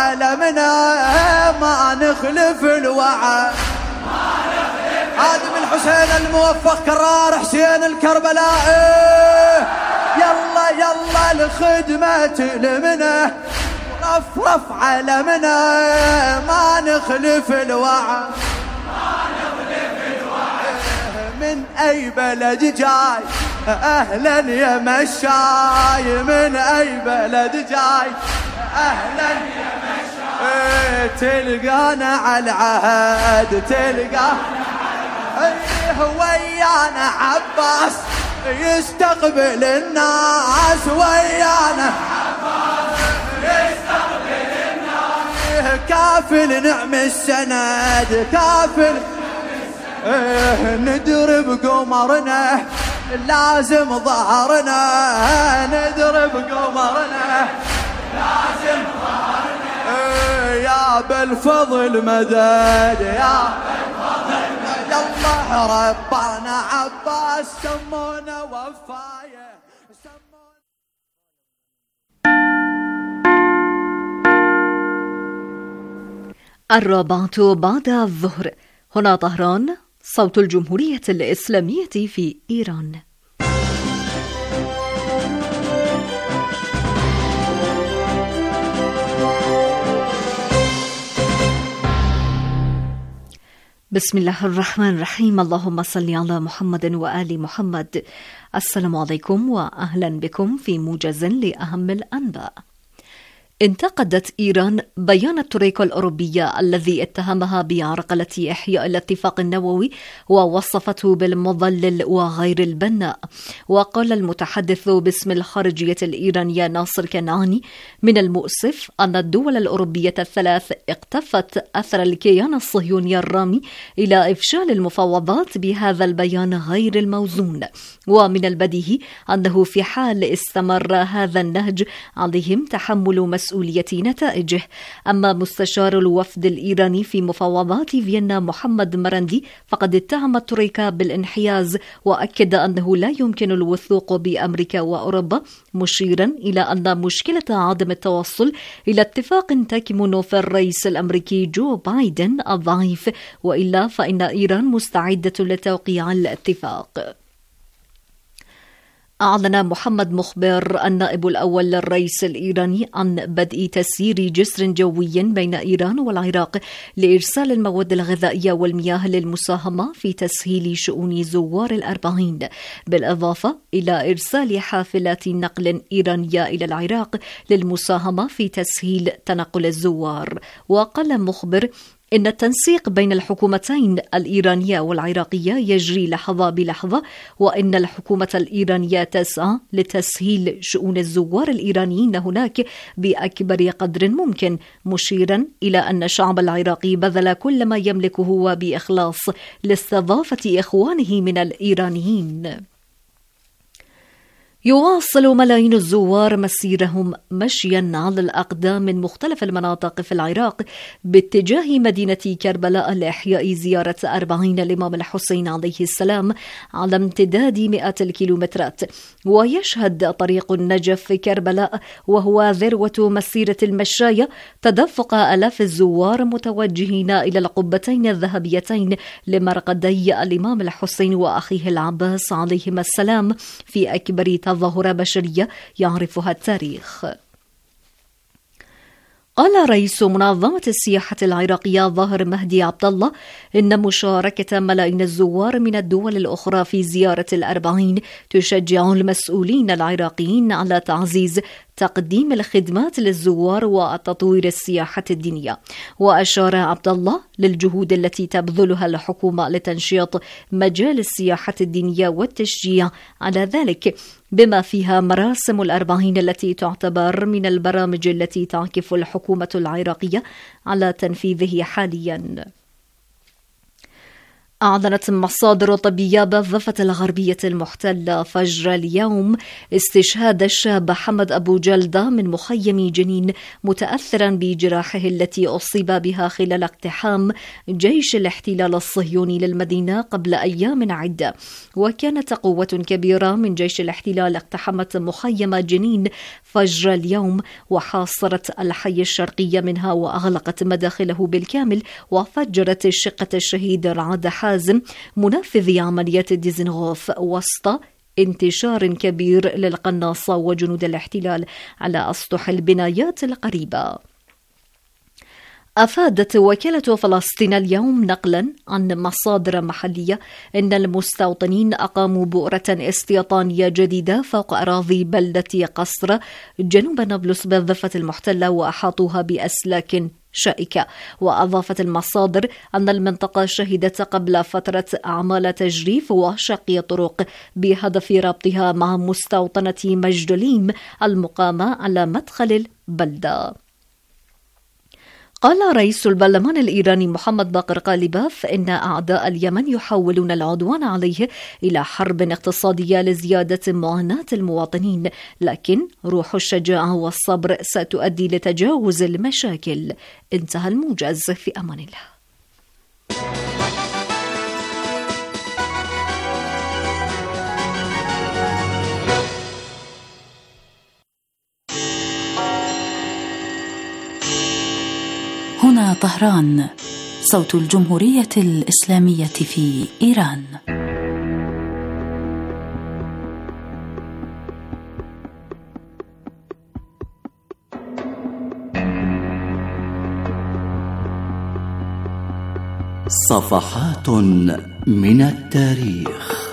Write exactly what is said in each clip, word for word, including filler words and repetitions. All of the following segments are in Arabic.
علمنا ما نخلف الوعد. خادم الحسين الموفق كرار حسين الكربلائي يلا يلا الخدمة لمنه رفرف علمنا ما نخلف الوعد. من أي بلد جاي أهلا يا مشاي من أي بلد جاي أهلا يا مشاي تلقانا على العهد تلقانا ايه ويانا عباس يستقبل الناس ويانا عباس يستقبل الناس كافل نعم السند كافل ايه ندرب قمرنا لازم ظهرنا ندرب قمرنا لازم ظهرنا ايه يا بالفضل مدد يا بالفضل يلا ربنا عباس سمونا وفايه سمونا. الرابعة بعد الظهر. هنا طهران، صوت الجمهورية الإسلامية في إيران. بسم الله الرحمن الرحيم. اللهم صل على محمد وآل محمد. السلام عليكم وأهلا بكم في موجز لأهم الأنباء. انتقدت إيران بيان الترويكا الأوروبية الذي اتهمها بعرقلة إحياء الاتفاق النووي ووصفته بالمضلل وغير البناء. وقال المتحدث باسم الخارجية الإيرانية ناصر كنعاني: من المؤسف أن الدول الأوروبية الثلاث اقتفت أثر الكيان الصهيوني الرامي إلى إفشال المفاوضات بهذا البيان غير الموزون، ومن البديهي أنه في حال استمر هذا النهج عليهم تحمل مسؤولية مسؤولية نتائجه. أما مستشار الوفد الإيراني في مفاوضات فيينا محمد مرندي فقد اتهم الترويكا بالانحياز، وأكد أنه لا يمكن الوثوق بأمريكا وأوروبا، مشيرا إلى أن مشكلة عدم التوصل إلى اتفاق تكمن في الرئيس الأمريكي جو بايدن الضعيف، وإلا فإن إيران مستعدة لتوقيع الاتفاق. أعلن محمد مخبر النائب الأول للرئيس الإيراني عن بدء تسيير جسر جوي بين إيران والعراق لإرسال المواد الغذائية والمياه للمساهمة في تسهيل شؤون زوار الأربعين، بالإضافة إلى إرسال حافلات نقل إيرانية إلى العراق للمساهمة في تسهيل تنقل الزوار. وقال مخبر إن التنسيق بين الحكومتين الإيرانية والعراقية يجري لحظة بلحظة، وإن الحكومة الإيرانية تسعى لتسهيل شؤون الزوار الإيرانيين هناك بأكبر قدر ممكن، مشيرا إلى أن الشعب العراقي بذل كل ما يملكه وبإخلاص لاستضافة إخوانه من الإيرانيين. يواصل ملايين الزوار مسيرهم مشيا على الأقدام من مختلف المناطق في العراق باتجاه مدينة كربلاء لإحياء زيارة أربعين الإمام الحسين عليه السلام على امتداد مئات الكيلومترات. ويشهد طريق النجف في كربلاء وهو ذروة مسيرة المشاية تدفق آلاف الزوار متوجهين إلى القبتين الذهبيتين لمرقدي الإمام الحسين وأخيه العباس عليهما السلام في أكبر تظاهرة بشرية يعرفها التاريخ. قال رئيس منظمة السياحة العراقية ظاهر مهدي عبد الله إن مشاركة ملايين الزوار من الدول الأخرى في زيارة الأربعين تشجع المسؤولين العراقيين على تعزيز تقديم الخدمات للزوار وتطوير السياحة الدينية. وأشار عبد الله للجهود التي تبذلها الحكومة لتنشيط مجال السياحة الدينية والتشجيع على ذلك، بما فيها مراسم الأربعين التي تعتبر من البرامج التي تعكف الحكومة العراقية على تنفيذه حاليا. أعلنت مصادر طبية بالضفة الغربية المحتلة فجر اليوم استشهاد الشاب حمد أبو جلدة من مخيم جنين متأثرا بجراحه التي أصيب بها خلال اقتحام جيش الاحتلال الصهيوني للمدينة قبل أيام عدة. وكانت قوة كبيرة من جيش الاحتلال اقتحمت مخيم جنين فجر اليوم وحاصرت الحي الشرقي منها وأغلقت مداخله بالكامل وفجرت الشقة الشهيد رعد حازم منفذ عمليات ديزنغوف وسط انتشار كبير للقناصة وجنود الاحتلال على أسطح البنايات القريبة. أفادت وكالة فلسطين اليوم نقلا عن مصادر محلية أن المستوطنين أقاموا بؤرة استيطانية جديدة فوق أراضي بلدة قصر جنوب نابلس بالضفة المحتلة وأحاطوها بأسلاك شائكة. وأضافت المصادر أن المنطقة شهدت قبل فترة أعمال تجريف وشق طرق بهدف ربطها مع مستوطنة مجدليم المقامة على مدخل البلدة. قال رئيس البرلمان الإيراني محمد باقر غالباف إن أعداء اليمن يحاولون العدوان عليه إلى حرب اقتصادية لزيادة معاناة المواطنين، لكن روح الشجاعة والصبر ستؤدي لتجاوز المشاكل. انتهى الموجز، في أمان الله. هنا طهران، صوت الجمهورية الإسلامية في إيران. صفحات من التاريخ.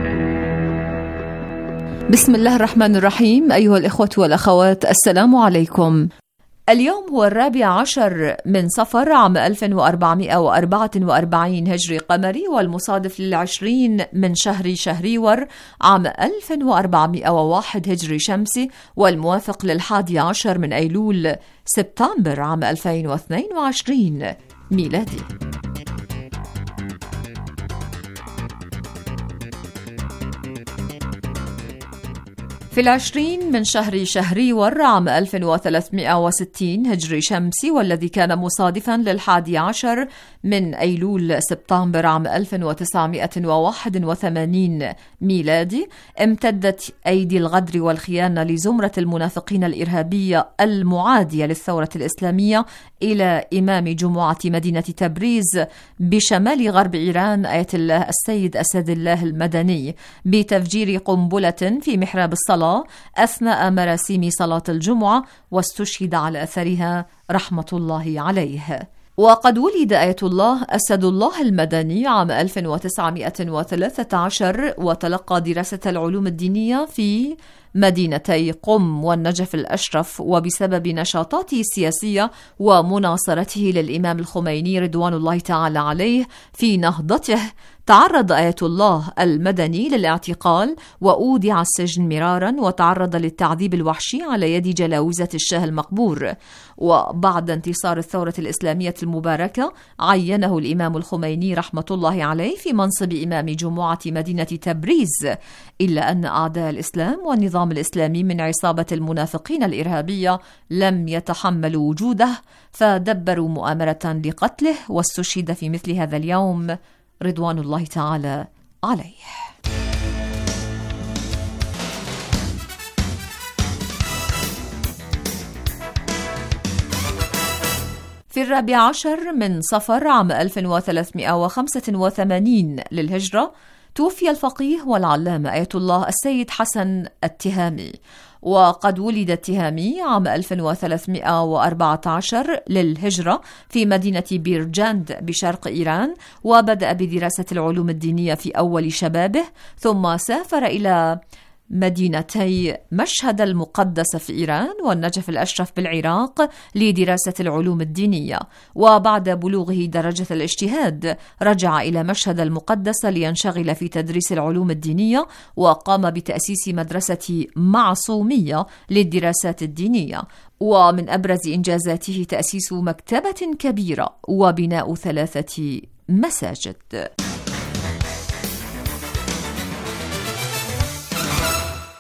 بسم الله الرحمن الرحيم. أيها الإخوة والأخوات، السلام عليكم. اليوم هو الرابع عشر من صفر عام ألف وأربعمائة وأربعة وأربعين هجري قمري، والمصادف للعشرين من شهر شهريور عام ألف وأربعمائة وواحد هجري شمسي، والموافق للحادي عشر من أيلول سبتمبر عام ألفين واثنين وعشرين ميلادي. في العشرين من شهر شهريور عام ألف وثلاثمائة وستين هجري شمسي، والذي كان مصادفا للحادي عشر من أيلول سبتمبر عام ألف وتسعمائة وواحد وثمانين ميلادي، امتدت أيدي الغدر والخيانة لزمرة المنافقين الإرهابية المعادية للثورة الإسلامية إلى إمام جمعة مدينة تبريز بشمال غرب إيران آية الله السيد أسد الله المدني بتفجير قنبلة في محراب الصلاة أثناء مراسيم صلاة الجمعة، واستشهد على أثرها رحمة الله عليه. وقد ولد آية الله أسد الله المدني عام ألف وتسعمائة وثلاثة عشر، وتلقى دراسة العلوم الدينية في مدينتي قم والنجف الأشرف، وبسبب نشاطاته السياسية ومناصرته للإمام الخميني رضوان الله تعالى عليه في نهضته، تعرض آية الله المدني للاعتقال وأودع السجن مرارا، وتعرض للتعذيب الوحشي على يد جلاوزة الشاه المقبور. وبعد انتصار الثورة الإسلامية المباركة عينه الإمام الخميني رحمة الله عليه في منصب إمام جمعة مدينة تبريز، إلا أن أعداء الإسلام والنظام الإسلامي من عصابة المنافقين الإرهابية لم يتحملوا وجوده، فدبروا مؤامرة لقتله، واستشهد في مثل هذا اليوم رضوان الله تعالى عليه. في الرابع عشر من صفر عام ألف وثلاثمائة وخمسة وثمانين للهجرة توفي الفقيه والعلامة آية الله السيد حسن التهامي. وقد ولد التهامي عام ألف وثلاثمائة وأربعة عشر للهجرة في مدينة بيرجاند بشرق إيران، وبدأ بدراسة العلوم الدينية في أول شبابه، ثم سافر إلى مدينتي مشهد المقدس في إيران والنجف الأشرف بالعراق لدراسة العلوم الدينية. وبعد بلوغه درجة الاجتهاد رجع إلى مشهد المقدس لينشغل في تدريس العلوم الدينية، وقام بتأسيس مدرسة معصومية للدراسات الدينية. ومن أبرز إنجازاته تأسيس مكتبة كبيرة وبناء ثلاثة مساجد.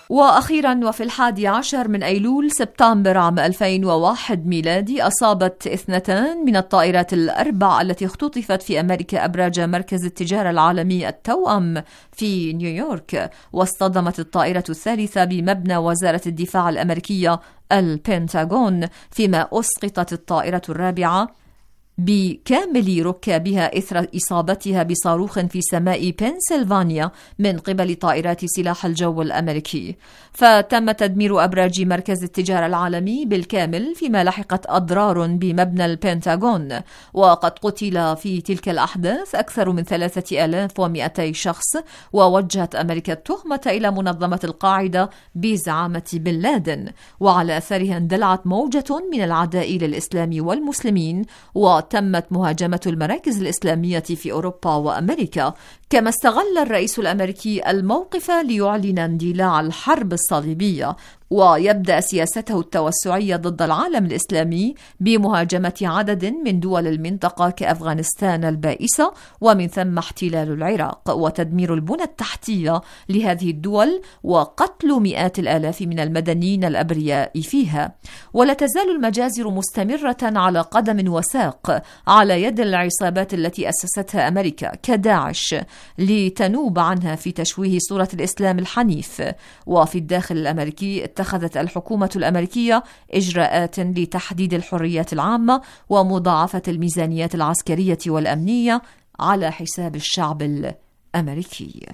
وأخيرا وفي الحادي عشر من أيلول سبتمبر عام ألفين وواحد ميلادي أصابت اثنتان من الطائرات الأربع التي اختطفت في أمريكا أبراج مركز التجارة العالمي التوأم في نيويورك، واصطدمت الطائرة الثالثة بمبنى وزارة الدفاع الأمريكية البنتاغون، فيما أسقطت الطائرة الرابعة بكامل ركابها إثر إصابتها بصاروخ في سماء بنسلفانيا من قبل طائرات سلاح الجو الأمريكي. فتم تدمير أبراج مركز التجارة العالمي بالكامل، فيما لحقت أضرار بمبنى البنتاغون. وقد قتل في تلك الأحداث أكثر من ثلاثة آلاف ومئتي شخص، ووجهت أمريكا التهمة إلى منظمة القاعدة بزعامة بن لادن، وعلى أثرها اندلعت موجة من العداء للإسلام والمسلمين، و تمت مهاجمة المراكز الإسلامية في أوروبا وأمريكا. كما استغل الرئيس الأمريكي الموقف ليعلن اندلاع الحرب الصليبية، ويبدأ سياسته التوسعية ضد العالم الإسلامي بمهاجمة عدد من دول المنطقة كأفغانستان البائسة، ومن ثم احتلال العراق وتدمير البنى التحتية لهذه الدول، وقتل مئات الآلاف من المدنيين الأبرياء فيها. ولا تزال المجازر مستمرة على قدم وساق على يد العصابات التي أسستها أمريكا كداعش لتنوب عنها في تشويه صورة الإسلام الحنيف. وفي الداخل الأمريكي اتخذت الحكومة الأمريكية إجراءات لتحديد الحريات العامة ومضاعفة الميزانيات العسكرية والأمنية على حساب الشعب الأمريكي.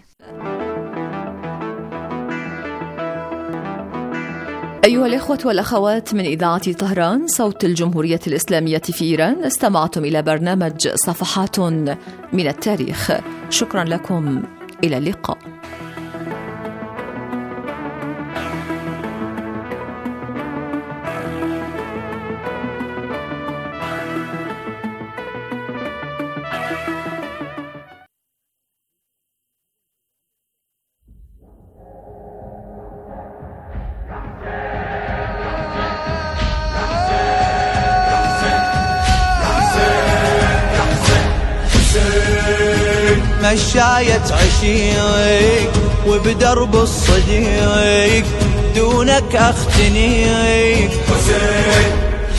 أيها الإخوة والأخوات من إذاعة طهران صوت الجمهورية الإسلامية في إيران، استمعتم إلى برنامج صفحات من التاريخ. شكرا لكم، إلى اللقاء. مشاية عشيق وبدرب الصديق دونك اختنيق، حسين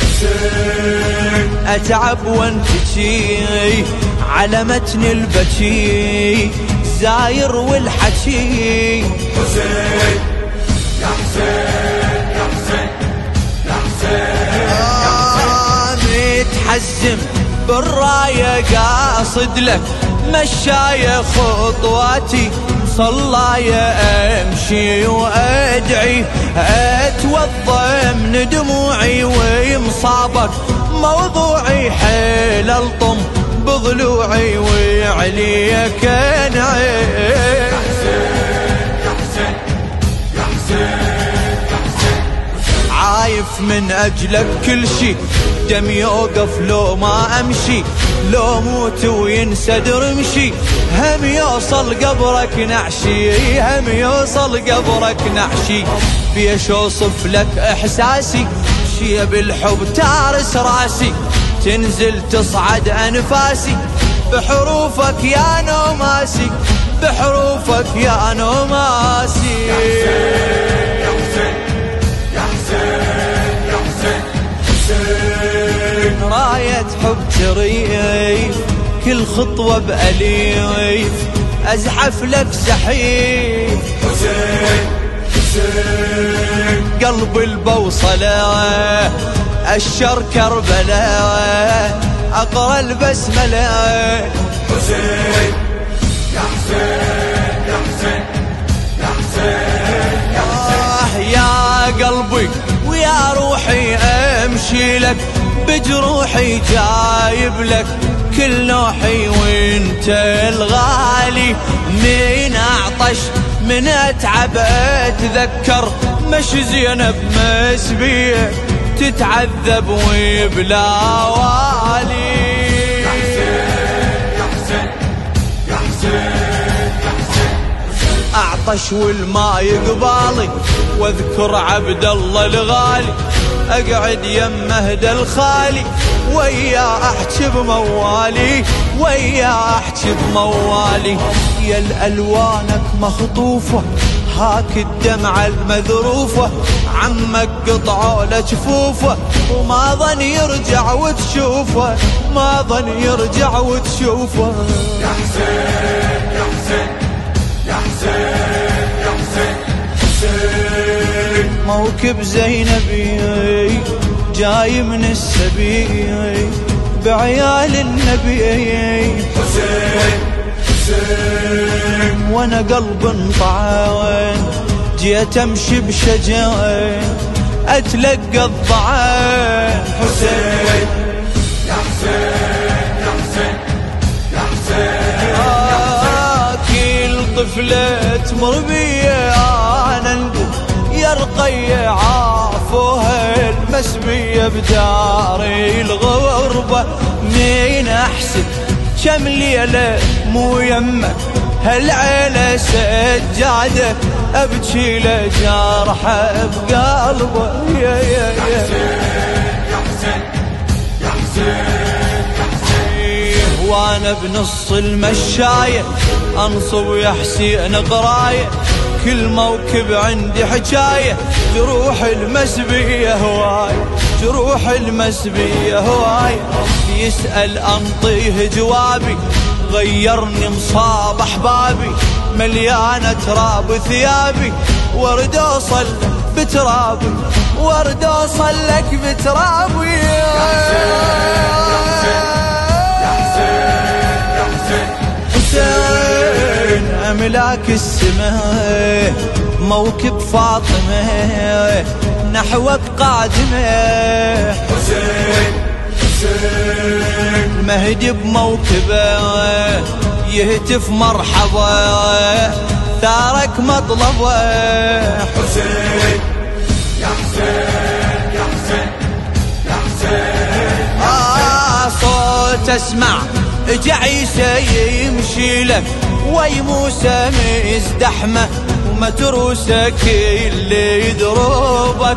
حسين اتعب وانتشي على متن البكي زاير والحكي، حسين يا حسين يا حسين يا حسين آه متحزم بالراية قاصد لك مشاية خطواتي صلاية امشي وادعي اتوضى من دموعي ومصابك موضوعي حيل الطم بضلوعي وعليك انعي، يا حسين يا حسين يا حسين يا حسين عايف من اجلك كل شي دم يوقف لو ما امشي، لو موت وينسد رمشي هم يوصل قبرك نعشي، هم يوصل قبرك نعشي. بيش اوصف لك احساسي شي بالحب تارس راسي، تنزل تصعد انفاسي بحروفك يا نوماسي، بحروفك يا نوماسي، يا حسين يا حسين يا حسين يا حسين حسين راية حب تريف كل خطوة بأليف أزحف لك زحيف، حسين حسين قلب البوصلة الشر كربلاء أقرأ البسملة، حسين يا حسين يا حسين يا حسين يا حسين يا قلبي ويا روحي امشي لك بجروحي جايب لك كل نوحي وانت الغالي، من اعطش من اتعب اتذكر مش زينب مسبيه تتعذب وبلا والي، يا حسين يا حسين يا حسين يا حسين اعطش والماء يقبالي واذكر عبد الله الغالي اقعد يم مهد الخالي ويا احكي بموالي ويا احكي بموالي، يا الالوانك مخطوفه هاك الدمعة المذروفة عمك قطعوا له جفوفه وما ظن يرجع وتشوفه ما ظن يرجع وتشوفه. يا حسين يا حسين يا حسين يا حسين حسين. موكب زينبي جاي من السبي بعيال النبي حسين حسين. وانا قلب انطعن جيت امشي بشجاعة اتلقى الضعان. حسين يا حسين يا حسين يا حسين. آه كل طفلة تمر بيا انا نقول يا رقية عافوها المسبية بداري الغربة مين احسن كم ليلة مو يمك هالعيلة سجادة ابكي لجرحه بقلبه. يا يا يا يا حسين يا حسين يا حسين. وانا بنص المشاية انصب يا حسين قراية كل موكب عندي حكاية جروح المسبية هواي جروح المسبية هواي. يسأل انطيه جوابي غيرني مصاب احبابي مليانة تراب ثيابي ورد اوصل بترابي ورد اوصل لك بترابي. يا حسين يا حسين يا حسين حسين املاك السماء موكب فاطمة نحوك قادمة. حسين حسين. المهدي بموكبه يهتف مرحبا ثارك مطلبه. حسين يا حسين يا حسين يا حسين. آه صوت اسمع اجا عيسى يمشي لك وي موسى مزدحمه ومتروسك اللي يدروبك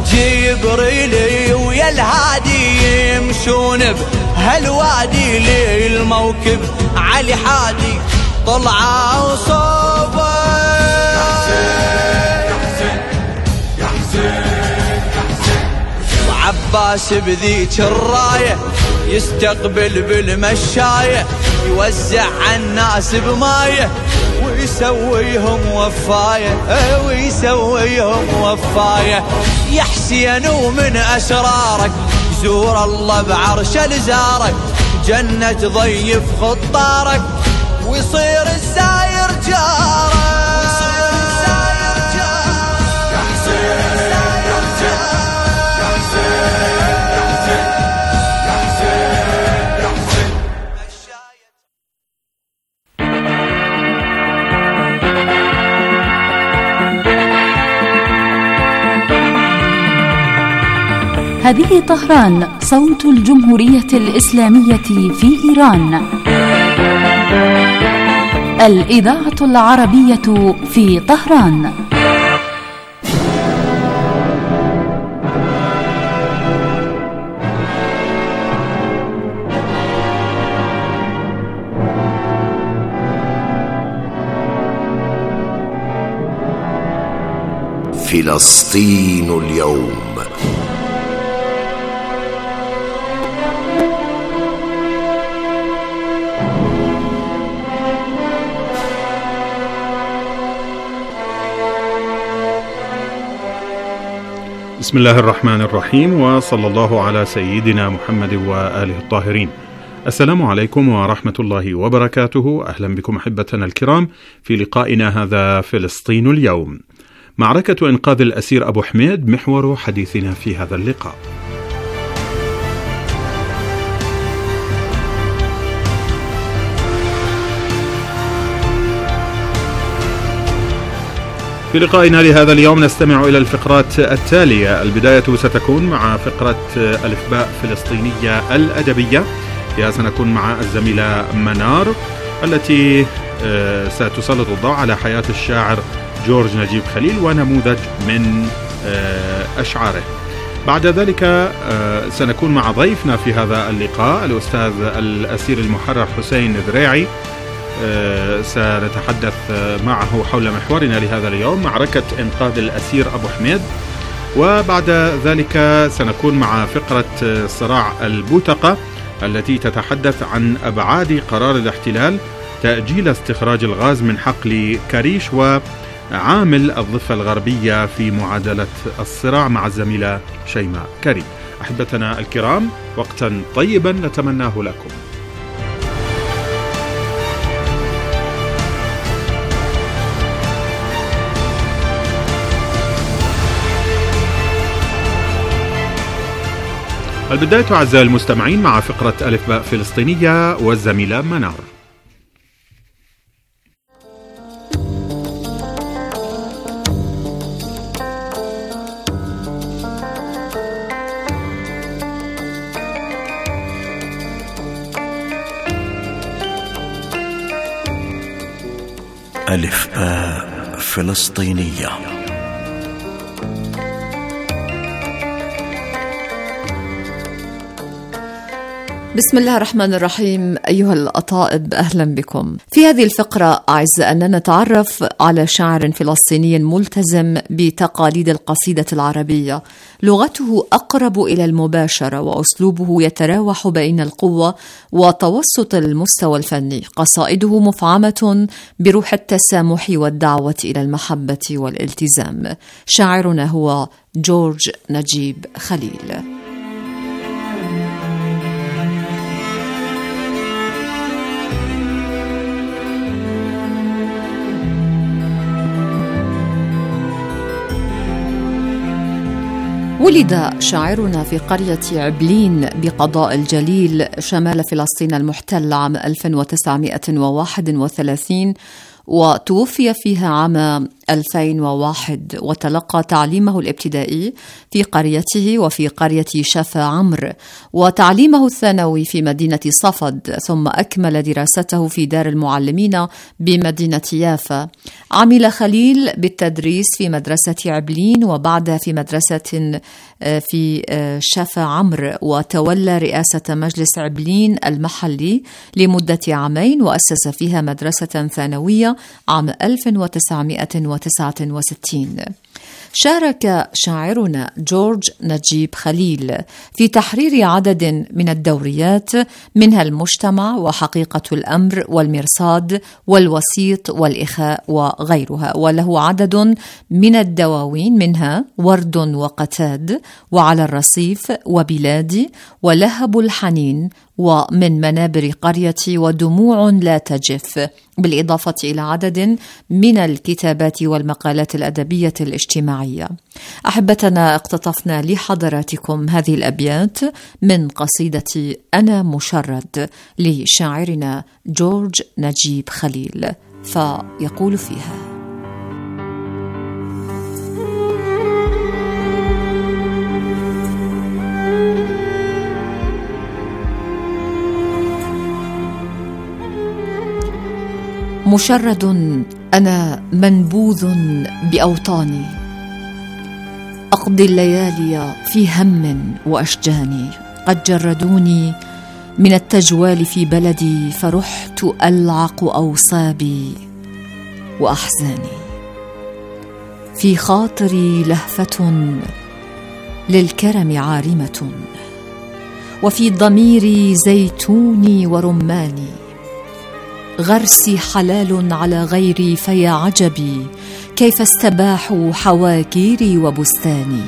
جبريل ويا الهادي يمشون بهالوادي للموكب علي حادي طلعوا صوبه. يا حسين يا حسين يا حسين يا حسين. وعباس بذيك الراية يستقبل بالمشاية يوزع عالناس بمايه ويسويهم وفاية ويسويهم وفاية. يا حسين ومن أسرارك زور الله بعرش لزارك جنة ضيف خطارك ويصير الساير جارك. يا حسين يا حسين يا حسين يا حسين يا حسين يا حسين. هذه طهران صوت الجمهورية الإسلامية في إيران. الإذاعة العربية في طهران. فلسطين اليوم. بسم الله الرحمن الرحيم وصلى الله على سيدنا محمد وآله الطاهرين. السلام عليكم ورحمة الله وبركاته. أهلا بكم أحبتنا الكرام في لقائنا هذا فلسطين اليوم. معركة إنقاذ الأسير أبو حميد محور حديثنا في هذا اللقاء. في لقائنا لهذا اليوم نستمع إلى الفقرات التالية. البداية ستكون مع فقرة ألفباء فلسطينية الأدبية، فيها سنكون مع الزميلة منار التي ستسلط الضوء على حياة الشاعر جورج نجيب خليل ونموذج من أشعاره. بعد ذلك سنكون مع ضيفنا في هذا اللقاء الأستاذ الأسير المحرر حسين ذريعي، سنتحدث معه حول محورنا لهذا اليوم، معركة إنقاذ الأسير أبو حميد. وبعد ذلك سنكون مع فقرة صراع البوتقة التي تتحدث عن أبعاد قرار الاحتلال تأجيل استخراج الغاز من حقل كريش وعامل الضفة الغربية في معادلة الصراع، مع الزميلة شيماء كريم. أحبتنا الكرام، وقتا طيبا نتمناه لكم. البداية أعزائي المستمعين مع فقرة ألف باء فلسطينية والزميلة منار. ألف باء فلسطينية. بسم الله الرحمن الرحيم. أيها الأطائب، أهلا بكم. في هذه الفقرة أعزائنا نتعرف على شاعر فلسطيني ملتزم بتقاليد القصيدة العربية. لغته أقرب إلى المباشرة وأسلوبه يتراوح بين القوة وتوسط المستوى الفني. قصائده مفعمة بروح التسامح والدعوة إلى المحبة والالتزام. شاعرنا هو جورج نجيب خليل. ولد شاعرنا في قرية عبلين بقضاء الجليل شمال فلسطين المحتل عام ألف وتسعمائة وواحد وثلاثين، وتوفي فيها عام ألفين وواحد، وتلقى تعليمه الابتدائي في قريته وفي قرية شفا عمر، وتعليمه الثانوي في مدينة صفد، ثم أكمل دراسته في دار المعلمين بمدينة يافا. عمل خليل بالتدريس في مدرسة عبلين وبعدها في مدرسة في شفا عمر، وتولى رئاسة مجلس عبلين المحلي لمدة عامين، وأسس فيها مدرسة ثانوية عام ألف وتسعمائة وتسعة وستين. شارك شاعرنا جورج نجيب خليل في تحرير عدد من الدوريات، منها المجتمع وحقيقة الأمر والمرصاد والوسيط والإخاء وغيرها، وله عدد من الدواوين منها ورد وقتاد وعلى الرصيف وبلادي ولهب الحنين ومن منابر قريتي ودموع لا تجف، بالإضافة إلى عدد من الكتابات والمقالات الأدبية الاجتماعية. أحبتنا، اقتطفنا لحضراتكم هذه الأبيات من قصيدة أنا مشرد لشاعرنا جورج نجيب خليل، فيقول فيها: مشرد أنا منبوذ بأوطاني، أقضي الليالي في هم وأشجاني، قد جردوني من التجوال في بلدي، فرحت ألعق أوصابي وأحزاني. في خاطري لهفة للكرم عارمة، وفي ضميري زيتوني ورماني، غرسي حلال على غيري، فيا عجبي كيف استباحوا حواكيري وبستاني.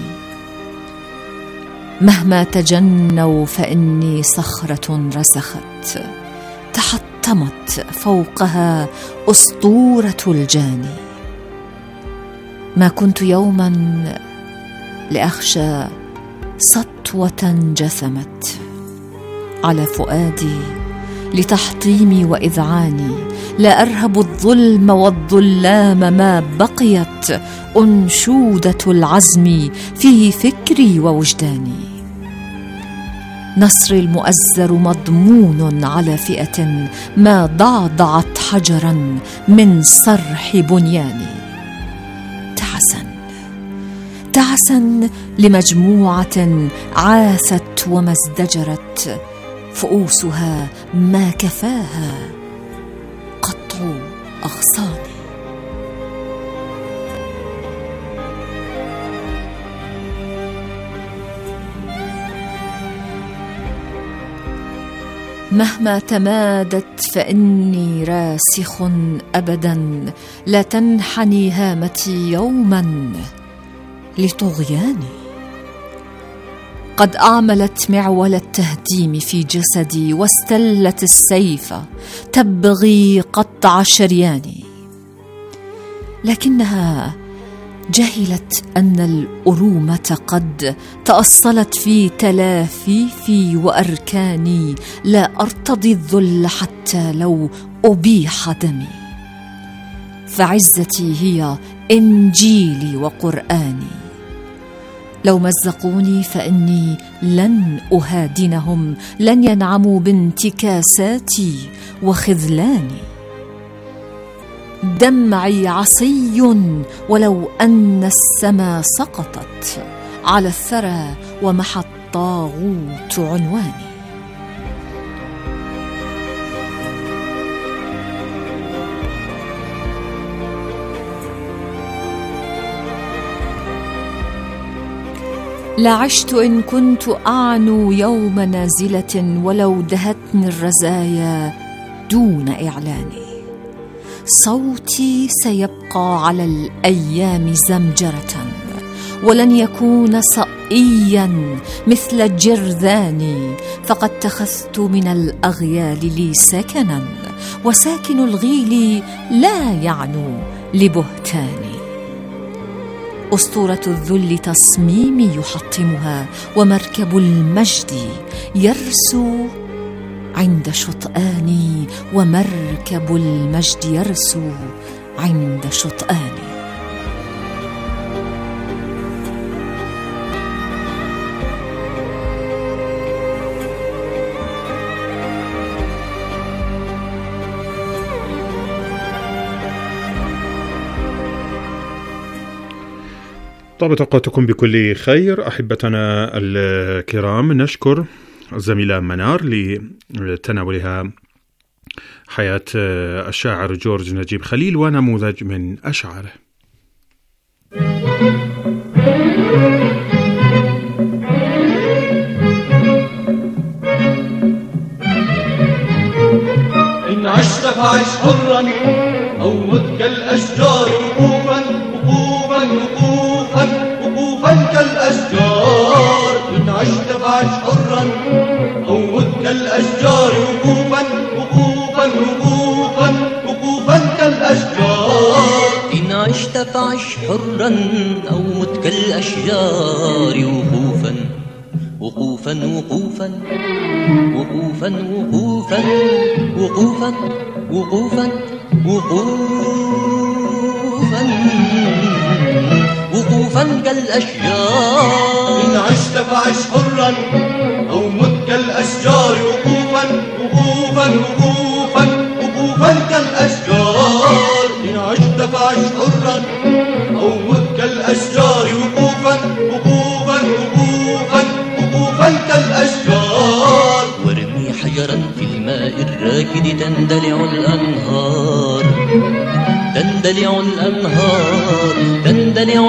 مهما تجنوا فإني صخرة رسخت، تحطمت فوقها أسطورة الجاني. ما كنت يوما لأخشى سطوة جثمت على فؤادي لتحطيمي وإذعاني، لا أرهب الظلم والظلام ما بقيت أنشودة العزم في فكري ووجداني. نصر المؤزر مضمون على فئة ما ضعضعت حجرا من صرح بنياني. تعسا تعسا لمجموعة عاثت وما ازدجرت، فؤوسها ما كفاها، قد أغصاني. مهما تمادت فإني راسخ أبدا، لا تنحني هامتي يوما لطغياني. قد أعملت معول التهديم في جسدي، واستلت السيف تبغي قطع شرياني، لكنها جهلت أن الأرومة قد تأصلت في تلافيفي وأركاني. لا أرتضي الذل حتى لو أبيح دمي، فعزتي هي إنجيلي وقرآني. لو مزقوني فإني لن أهادنهم، لن ينعموا بانتكاساتي وخذلاني. دمعي عصي ولو أن السما سقطت على الثرى ومحى الطاغوت عنواني. لعشت إن كنت أعنو يوم نازلة، ولو دهتني الرزايا دون إعلاني. صوتي سيبقى على الأيام زمجرة، ولن يكون صئيا مثل الجرذان. فقد اتخذت من الأغيال لي سكنا، وساكن الغيل لا يعنو لبهتاني. أسطورة الذل تصميمي يحطمها، ومركب المجد يرسو عند شطآني، ومركب المجد يرسو عند شطآني. طابت أوقاتكم بكل خير أحبتنا الكرام. نشكر الزميلة منار لتناولها حياة الشاعر جورج نجيب خليل ونموذج من أشعاره. إن عشت فعش حرا أو مت كالأشجار، وقوفا وقوفا وقوفا وقوفا كالأشجار. إن عشت فعش حرا أو مت كالأشجار، وقوفا وقوفا وقوفا وقوفا كالأشجار. إن عشت فعش حرا أو مت كالأشجار، وقوفا وقوفا وقوفا وقوفا وقوفا وقوفا وقوفا وقوفا وقوفا كالأشجار. إن عشت فعش حرا أو مت كالأشجار، وقوفا وقوفا وقوفا وقوفا كالأشجار. إن عشت فعش حرا أو مت كالأشجار، وقوفا وقوفا وقوفا وقوفا كالأشجار. وارمي حجرا في الماء الراكد تندلع الأنهار، تندلع الأنهار، تندلع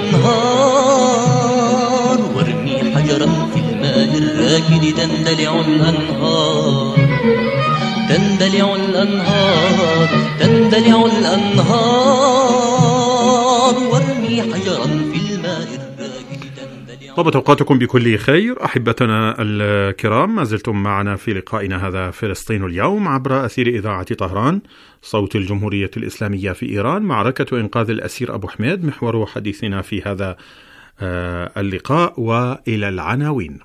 الأنهار. وارمي حجرا في الماء الراكد تندلع الأنهار، تندلع الأنهار، تندلع الأنهار. وارمي حجرا في الماء الراكد تندلع. طابت أوقاتكم بكل خير أحبتنا الكرام. ما زلتم معنا في لقائنا هذا فلسطين اليوم عبر أثير إذاعة طهران صوت الجمهورية الإسلامية في إيران. معركة إنقاذ الأسير أبو حميد محور حديثنا في هذا اللقاء. وإلى العناوين.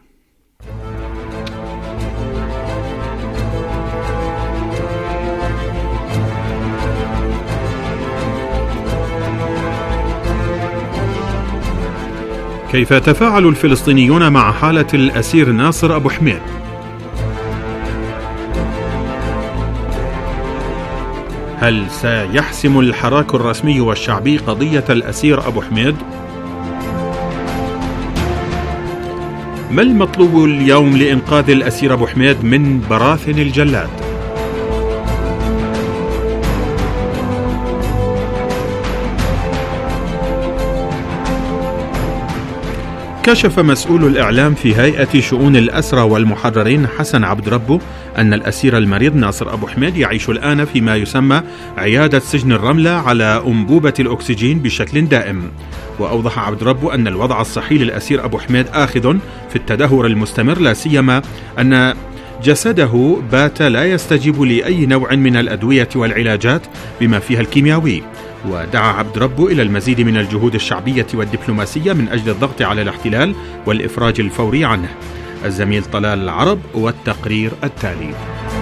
كيف تفاعل الفلسطينيون مع حالة الأسير ناصر أبو حميد؟ هل سيحسم الحراك الرسمي والشعبي قضية الأسير أبو حميد؟ ما المطلوب اليوم لإنقاذ الأسير أبو حميد من براثن الجلاد؟ كشف مسؤول الإعلام في هيئة شؤون الأسرى والمحررين حسن عبد ربه أن الأسير المريض ناصر أبو حميد يعيش الآن فيما يسمى عيادة سجن الرملة على أنبوبة الأكسجين بشكل دائم. وأوضح عبد ربه أن الوضع الصحي للأسير أبو حميد آخذ في التدهور المستمر، لا سيما أن جسده بات لا يستجيب لأي نوع من الأدوية والعلاجات بما فيها الكيميائي. ودعا عبد ربه إلى المزيد من الجهود الشعبية والدبلوماسية من أجل الضغط على الاحتلال والإفراج الفوري عنه. الزميل طلال العرب والتقرير التالي.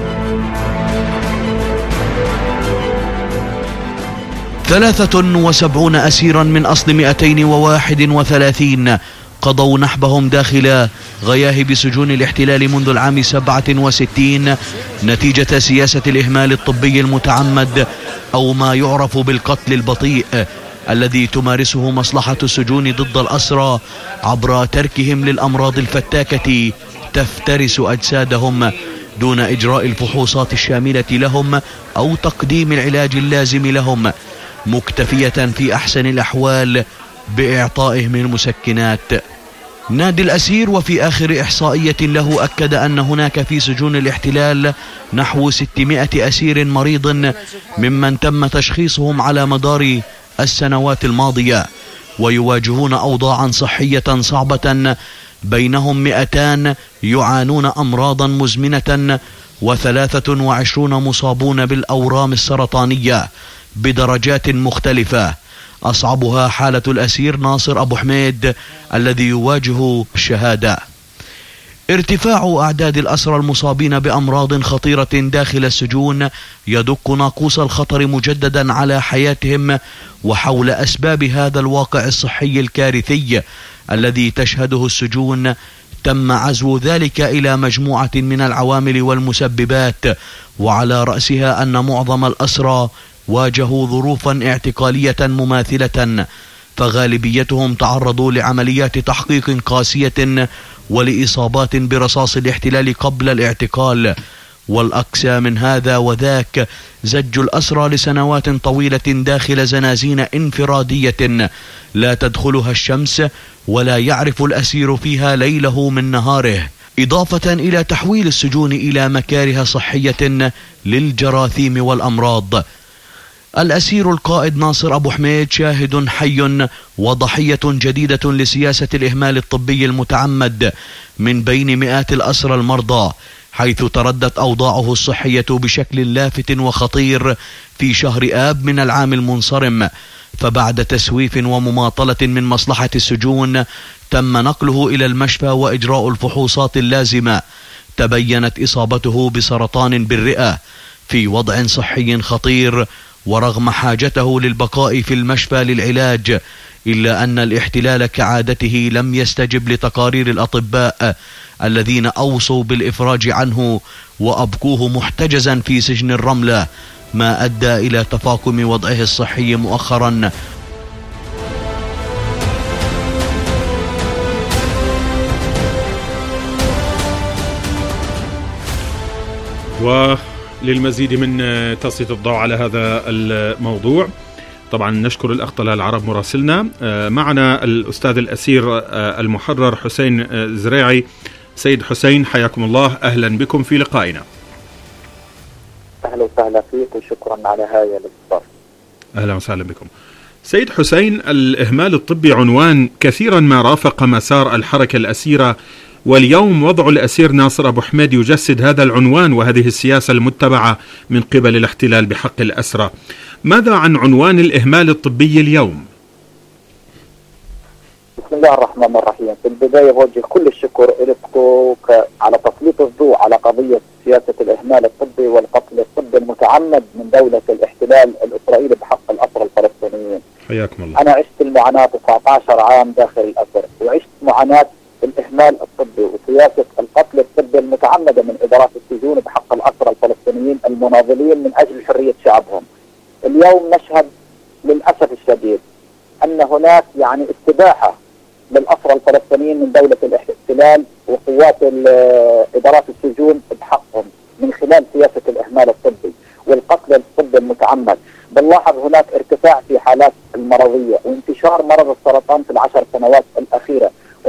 ثلاثة وسبعون أسيرا من أصل مئتين وواحد وثلاثين قضوا نحبهم داخل غياهب سجون الاحتلال منذ العام سبعة وستين نتيجة سياسة الإهمال الطبي المتعمد أو ما يعرف بالقتل البطيء الذي تمارسه مصلحة السجون ضد الأسرى عبر تركهم للأمراض الفتاكة تفترس أجسادهم دون إجراء الفحوصات الشاملة لهم أو تقديم العلاج اللازم لهم، مكتفية في أحسن الأحوال بإعطائهم المسكنات. نادي الأسير وفي آخر إحصائية له أكد أن هناك في سجون الاحتلال نحو ستمائة أسير مريض ممن تم تشخيصهم على مدار السنوات الماضية، ويواجهون أوضاعا صحية صعبة، بينهم مئتان يعانون أمراضا مزمنة وثلاثة وعشرون مصابون بالأورام السرطانية بدرجات مختلفة، أصعبها حالة الأسير ناصر أبو حميد الذي يواجه الشهادة. ارتفاع أعداد الأسرى المصابين بأمراض خطيرة داخل السجون يدق ناقوس الخطر مجددا على حياتهم وحول أسباب هذا الواقع الصحي الكارثي الذي تشهده السجون. تم عزو ذلك إلى مجموعة من العوامل والمسببات، وعلى رأسها أن معظم الأسرى واجهوا ظروفا اعتقالية مماثلة، فغالبيتهم تعرضوا لعمليات تحقيق قاسية ولإصابات برصاص الاحتلال قبل الاعتقال. والأقسى من هذا وذاك زج الأسرى لسنوات طويلة داخل زنازين انفرادية لا تدخلها الشمس ولا يعرف الأسير فيها ليله من نهاره، إضافة إلى تحويل السجون إلى مكاره صحية للجراثيم والأمراض. الأسير القائد ناصر أبو حميد شاهد حي وضحية جديدة لسياسة الإهمال الطبي المتعمد من بين مئات الأسرى المرضى، حيث تردت أوضاعه الصحية بشكل لافت وخطير في شهر آب من العام المنصرم، فبعد تسويف ومماطلة من مصلحة السجون تم نقله إلى المشفى وإجراء الفحوصات اللازمة. تبينت إصابته بسرطان بالرئة في وضع صحي خطير، ورغم حاجته للبقاء في المشفى للعلاج إلا أن الاحتلال كعادته لم يستجب لتقارير الأطباء الذين أوصوا بالإفراج عنه وأبقوه محتجزا في سجن الرملة، ما أدى إلى تفاقم وضعه الصحي مؤخرا. وللمزيد من تسليط الضوء على هذا الموضوع طبعا نشكر الأخ طلال العرب مراسلنا. معنا الأستاذ الأسير المحرر حسين زريعي. سيد حسين حياكم الله، أهلا بكم في لقائنا. أهلا وسهلا فيك وشكرا على هذا الاستضافة. أهلا وسهلا بكم. سيد حسين، الإهمال الطبي عنوان كثيرا ما رافق مسار الحركة الأسيرة، واليوم وضع الأسير ناصر أبو حميد يجسد هذا العنوان وهذه السياسة المتبعة من قبل الاحتلال بحق الأسرى. ماذا عن عنوان الإهمال الطبي اليوم؟ بسم الله الرحمن الرحيم. في البداية بوجه كل الشكر لكم على تسليط الضوء على قضية سياسة الإهمال الطبي والقتل الطبي المتعمد من دولة الاحتلال الإسرائيلي بحق الأسرى الفلسطينيين. حياكم الله. أنا عشت المعاناة تسعة عشر عام داخل الأسر، وعشت معاناة الإهمال الطبي وسياسة القتل الطبي المتعمدة من إدارات السجون بحق الأسرى الفلسطينيين المناضلين من أجل حرية شعبهم. اليوم نشهد للأسف الشديد أن هناك يعني استباحة للأسرى الفلسطينيين من دولة الاحتلال وقوات إدارات السجون بحقهم من خلال سياسة الإهمال الطبي والقتل الطبي المتعمد. بنلاحظ هناك ارتفاع في حالات المرضية وانتشار مرض السرطان في العشر سنوات الأخيرة، ونحن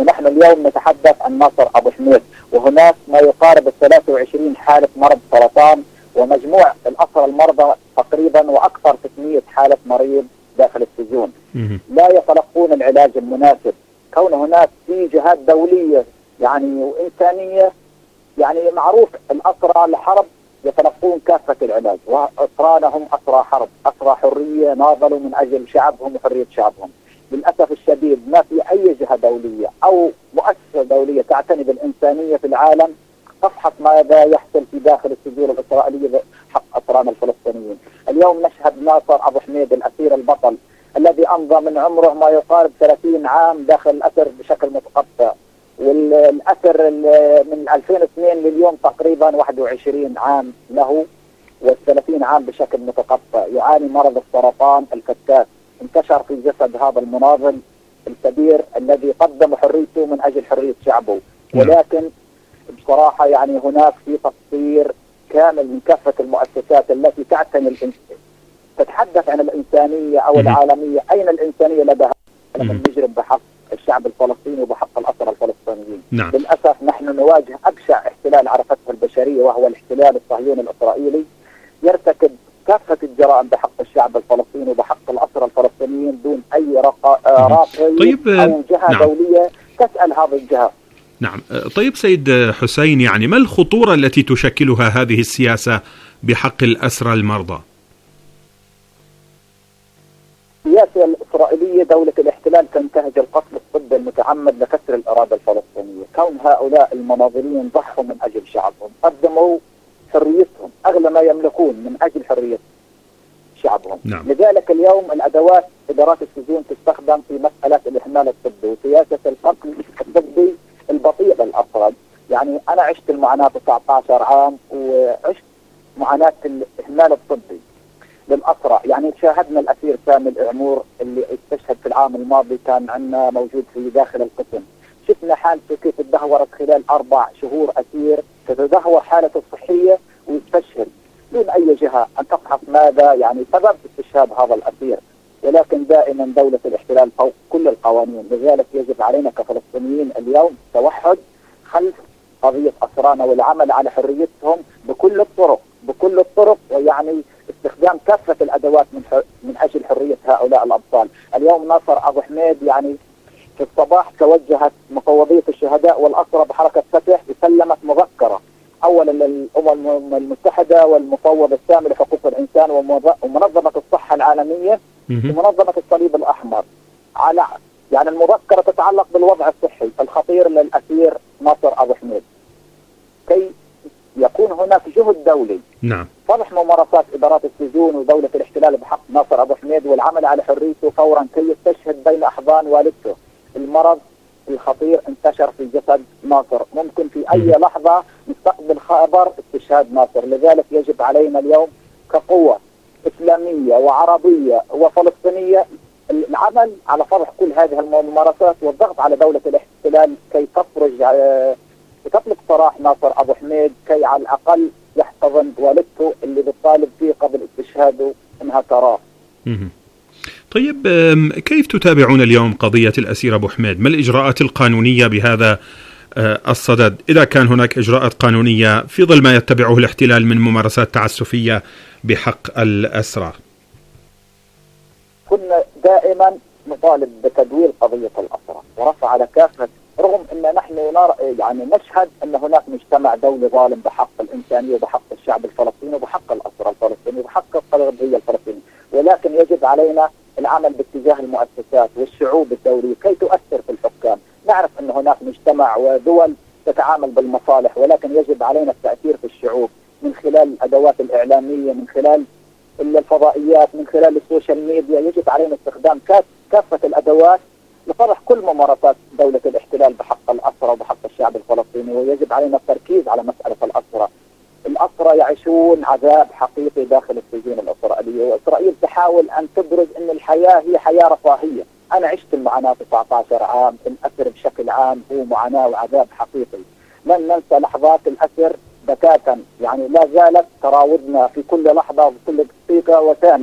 اليوم نتحدث عن ناصر أبو حميد، وهناك ما يقارب ثلاثة وعشرين حالة مرض سرطان، ومجموع الأسرى المرضى تقريبا وأكثر ستمائة حالة مريض داخل السجون لا يتلقون العلاج المناسب. كون هناك في جهات دولية يعني وإنسانية، يعني معروف الأسرى الحرب يتلقون كافة العلاج، وأسرانا هم أسرى حرب، أسرى حرية ناضلوا من أجل شعبهم وحرية شعبهم. للأسف الشديد ما في أي جهة دولية أو مؤسسة دولية تعتني بالإنسانية في العالم تفحص ماذا يحصل في داخل السجون الإسرائيلية حق أسرانا الفلسطينيين. اليوم نشهد ناصر أبو حميد الأسير البطل الذي أمضى من عمره ما يقارب ثلاثين عام داخل الأسر بشكل متقطع، والأسر من ألفين واثنين لليوم تقريبا واحد وعشرين عام له، والثلاثين عام بشكل متقطع، يعاني مرض السرطان الفتاك انتشر في جسد هذا المناضل الكبير الذي قدم حريته من أجل حرية شعبه. ولكن بصراحة يعني هناك في تقصير كامل من كافة المؤسسات التي تعتني الإنس... تتحدث عن الإنسانية أو العالمية. أين الإنسانية لدى هذا المجرم بحق الشعب الفلسطيني وبحق الأسرى الفلسطينيين؟ نعم. للأسف نحن نواجه أبشع احتلال عرفته البشرية، وهو الاحتلال الصهيوني الإسرائيلي، يرتكب كافة الجرائم بحق الشعب الفلسطيني وبحق الأسرى الفلسطينيين دون أي راقي طيب. أو جهة نعم. دولية تسأل هذه الجهة. نعم. طيب سيد حسين، يعني ما الخطورة التي تشكلها هذه السياسة بحق الأسرى المرضى؟ السياسة الإسرائيلية دولة الاحتلال تنتهج القتل الطبي المتعمد لكسر الإرادة الفلسطينية. كون هؤلاء المناضلين ضحوا من أجل شعبهم، قدموا حريتهم أغلى ما يملكون من أجل حرية شعبهم. نعم. لذلك اليوم الأدوات إدارات السجون تستخدم في مسألة الإهمال الطبي وسياسة القتل الطبي البطيء للأسرى. يعني أنا عشت المعاناة تسعة عشر عام، وعشت معاناة الإهمال الطبي للأسرى. يعني شاهدنا الأسير سامي العمور اللي استشهد في العام الماضي، كان عندنا موجود في داخل القسم. شفنا حالته كيف تدهورت خلال أربع شهور. أسير تتدهور حالته الصحية ويستشهد دون أي جهة أن تفحص ماذا يعني سبب استشهاد هذا الأسير. ولكن دائما دولة الاحتلال فوق كل القوانين. لذلك يجب علينا كفلسطينيين اليوم توحد خلف قضية أسرانا والعمل على حريتهم بكل الطرق بكل الطرق ويعني استخدام كافة الأدوات من من أجل حرية هؤلاء الأبطال. اليوم ناصر أبو حميد يعني في الصباح توجهت مفوضية الشهداء والأسرى بحركة فتح وسلمت مذكرة أولا للأمم المتحدة والمفوض السامي لحقوق الإنسان ومنظمة الصحة العالمية ومنظمة الصليب الأحمر على يعني المذكرة تتعلق بالوضع الصحي الخطير للأسير ناصر أبو حميد، كي يكون هناك جهد دولي. نعم. فضح ممارسات إدارات السجون ودولة الاحتلال بحق ناصر أبو حميد والعمل على حريته فورا كي يستشهد بين أحضان والدته. المرض الخطير انتشر في جسد ناصر، ممكن في أي لحظة نستقبل خبر استشهاد ناصر. لذلك يجب علينا اليوم كقوة إسلامية وعربية وفلسطينية العمل على فضح كل هذه الممارسات والضغط على دولة الاحتلال كي تفرج تطلق سراح ناصر أبو حميد، كي على الأقل يحتضن والدته اللي بتطالب فيه قبل استشهاده انها تراه. طيب كيف تتابعون اليوم قضية الأسير أبو حميد؟ ما الإجراءات القانونية بهذا الصدد إذا كان هناك إجراءات قانونية في ظل ما يتبعه الاحتلال من ممارسات تعسفية بحق الأسرى؟ كنا دائما نطالب بتدوير قضية الأسرى ورفع على كافة، رغم أن نحن نرى يعني نشهد أن هناك مجتمع دولي ظالم بحق الإنسانية وبحق الشعب الفلسطيني وبحق الأسرى الفلسطيني وبحق القضية الفلسطينية، ولكن يجب علينا العمل باتجاه المؤسسات والشعوب الدولية كي تؤثر في الحكام. نعرف أن هناك مجتمع ودول تتعامل بالمصالح، ولكن يجب علينا التأثير في الشعوب من خلال الأدوات الإعلامية، من خلال الفضائيات، من خلال السوشيال ميديا. يجب علينا استخدام كافة الأدوات لفضح كل ممارسات دولة الاحتلال بحق الأسرى وبحق الشعب الفلسطيني، ويجب علينا التركيز على مسألة الأسرى. الأسرى يعيشون عذاب حقيقي داخل السجون الإسرائيلية، وإسرائيل تحاول أن تبرز أن الحياة هي حياة رفاهية. أنا عشت المعاناة تسعة عشر عام، الأسر بشكل عام هو معاناة وعذاب حقيقي. لن ننسى لحظات الأسر بتاتا، يعني لا زالت تراودنا في كل لحظة وكل دقيقة وثانية.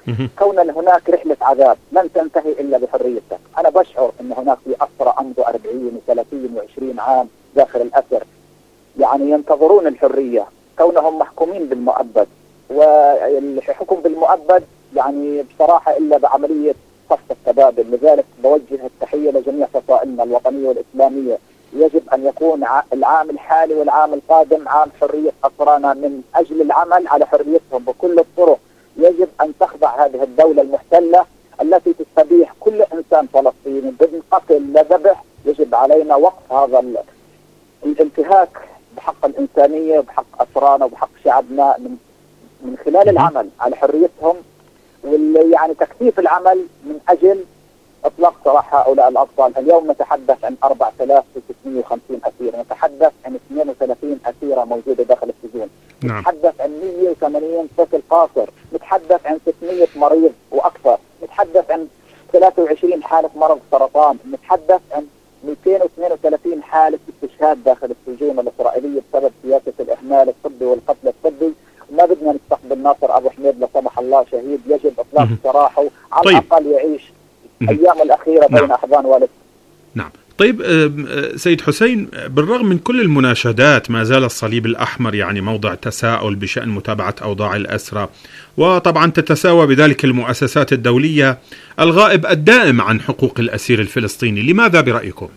كون هناك رحلة عذاب لن تنتهي إلا بحريتك. أنا بشعر أن هناك في أسرى أمضوا أربعين وثلاثين وعشرين عام داخل الأسر، يعني ينتظرون الحرية كونهم محكومين بالمؤبد، والحكم بالمؤبد يعني بصراحة إلا بعملية صف التبادل. لذلك بوجه التحية لجميع فصائلنا الوطنية والإسلامية. يجب أن يكون العام الحالي والعام القادم عام حرية أسرانا من أجل العمل على حريتهم بكل الطرق. يجب أن تخضع هذه الدولة المحتلة التي تستبيح كل إنسان فلسطيني بدون قتل لا ذبح. يجب علينا وقف هذا الانتهاك بحق الإنسانية وبحق أسرانا وبحق شعبنا من من خلال العمل على حريتهم، واللي يعني تكثيف العمل من أجل إطلاق سراح هؤلاء الأطفال. اليوم نتحدث عن أربعة آلاف وستمائة وخمسين أسير، نتحدث عن اثنين وثلاثين أسيرة موجودة داخل السجون، نعم. نتحدث عن مئة وثمانين طفل قاصر، نتحدث عن ستمائة مريض وأكثر، نتحدث عن ثلاثة وعشرين حالة مرض سرطان، نتحدث عن مئتين واثنين وثلاثين حالة استشهاد داخل السجون الإسرائيلية بسبب سياسة الإهمال الطبي والقتل الطبي. ما بدنا نستقبل ناصر أبو حميد لا سمح الله شهيد، يجب إطلاق سراحه على طيب. الأقل يعيش أيام الأخيرة بين نعم. أحضان والده. نعم. طيب سيد حسين، بالرغم من كل المناشدات ما زال الصليب الأحمر يعني موضع تساؤل بشأن متابعة أوضاع الأسرى، وطبعا تتساوى بذلك المؤسسات الدولية الغائب الدائم عن حقوق الأسير الفلسطيني. لماذا برأيكم؟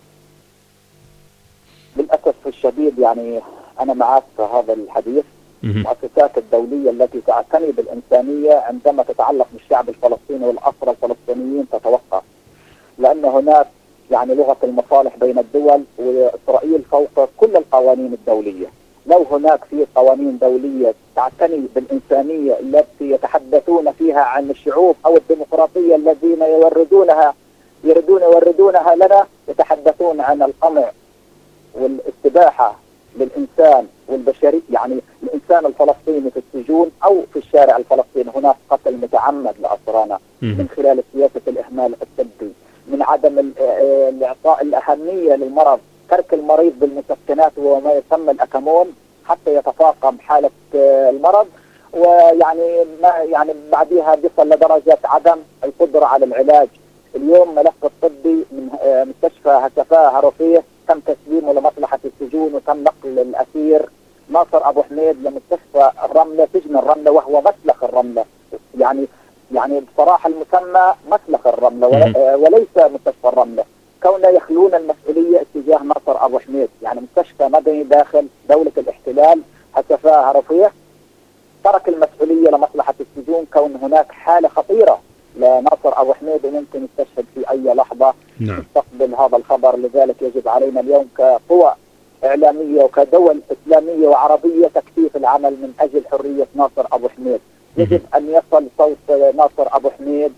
للأسف الشديد يعني أنا معك في هذا الحديث. المؤسسات الدولية التي تعتني بالإنسانية عندما تتعلق بالشعب الفلسطيني والأسرى الفلسطينيين تتوقف، لأن هناك يعني لغة المصالح بين الدول، وإسرائيل فوق كل القوانين الدولية. لو هناك في قوانين دولية تعتني بالإنسانية التي يتحدثون فيها عن الشعوب أو الديمقراطية الذين يوردونها يردون يوردونها لنا، يتحدثون عن القمع والاستباحة للإنسان والبشري، يعني الإنسان الفلسطيني في السجون أو في الشارع الفلسطيني. هناك قتل متعمد لأسرانا من خلال سياسة الإهمال الطبي، من عدم الإعطاء الأهمية للمرض، ترك المريض بالمسكنات وما يسمى الأكامون حتى يتفاقم حالة المرض، ويعني ما يعني بعدها بيصل لدرجة عدم القدرة على العلاج. اليوم ملف الطبي من مستشفى هسفاء هرفيه تم تسليمه لمصلحة السجون، وتم نقل الأسير ناصر أبو حميد لمستشفى الرملة، سجن الرملة، وهو مسلخ الرملة. يعني يعني بصراحة المسمى مسلخ الرملة وليس مستشفى الرملة، كون يخلون المسؤولية اتجاه ناصر أبو حميد. يعني مستشفى مدني داخل دولة الاحتلال هسفاء هرفيه ترك المسؤولية لمصلحة السجون، كون هناك حالة خطيرة لناصر أبو حميد وممكن يستشهد في أي لحظة. نعم. نستقبل هذا الخبر. لذلك يجب علينا اليوم كقوى إعلامية وكدول إسلامية وعربية تكثيف العمل من أجل حرية ناصر أبو حميد. يجب أن يصل صوت ناصر أبو حميد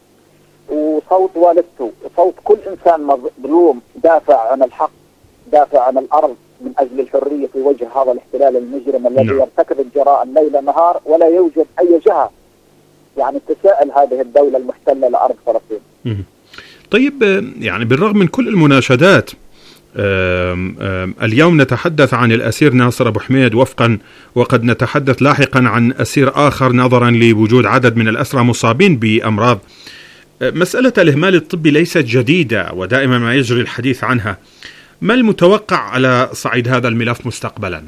وصوت والدته وصوت كل إنسان مظلوم دافع عن الحق، دافع عن الأرض من أجل الحرية في وجه هذا الاحتلال المجرم الذي نعم. يرتكب الجرائم ليل نهار ولا يوجد أي جهة يعني تسائل هذه الدولة المحتلة لأرض فلسطين. طيب يعني بالرغم من كل المناشدات آم آم اليوم نتحدث عن الأسير ناصر أبو حميد وفقا، وقد نتحدث لاحقا عن أسير آخر نظرا لوجود عدد من الأسرى مصابين بأمراض. مسألة الإهمال الطبي ليست جديدة ودائما ما يجري الحديث عنها. ما المتوقع على صعيد هذا الملف مستقبلا؟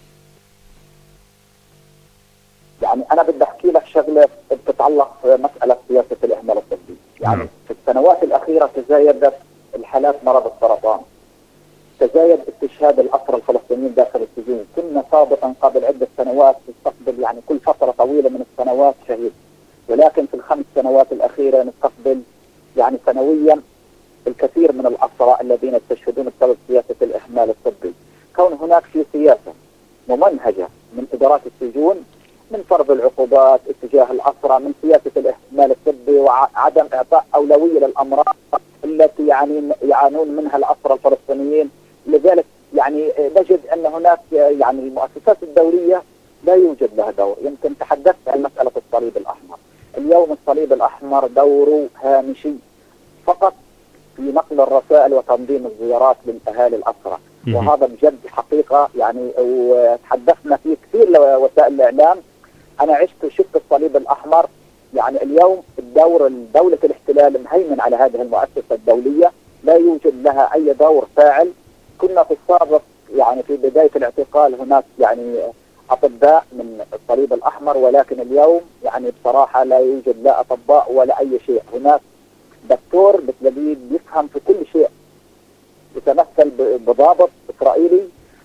يعني أنا بدي أحكي لك شغلة بتتعلق بمسألة سياسة الإهمال الطبي. يعني نعم. في السنوات الأخيرة تزايدت الحالات مرض السرطان، تزايد استشهاد الأسرى الفلسطينيين داخل السجون. كنا سابقا قبل عدة سنوات نستقبل يعني كل فترة طويلة من السنوات شهيد، ولكن في الخمس سنوات الأخيرة نستقبل يعني سنويا الكثير من الأسرى الذين يستشهدون بسبب سياسة الإهمال الطبي. كون هناك في سياسة ممنهجة من إدارات السجون من فرض العقوبات اتجاه الأسرى، من سياسة الإهمال الطبي وعدم إعطاء أولوية للأمراض التي يعني يعانون منها الأسرى الفلسطينيين. لذلك يعني نجد أن هناك يعني المؤسسات الدولية لا يوجد لها دور. يمكن تحدثت عن مسألة الصليب الأحمر. اليوم الصليب الأحمر دوره هامشي فقط في نقل الرسائل وتنظيم الزيارات للأهالي الأسرى، وهذا بجد حقيقة يعني وتحدثنا فيه كثير لوسائل الإعلام. أنا عشت وشفت الصليب الأحمر يعني اليوم الدور دولة الاحتلال مهيمن على هذه المؤسسة الدولية، لا يوجد لها أي دور فاعل. كنا في السابق يعني في بداية الاعتقال هناك يعني أطباء من الصليب الأحمر، ولكن اليوم يعني بصراحة لا يوجد لا أطباء ولا أي شيء. هناك دكتور بتلاقيه بيفهم في كل شيء، يتمثل بضابط إسرائيلي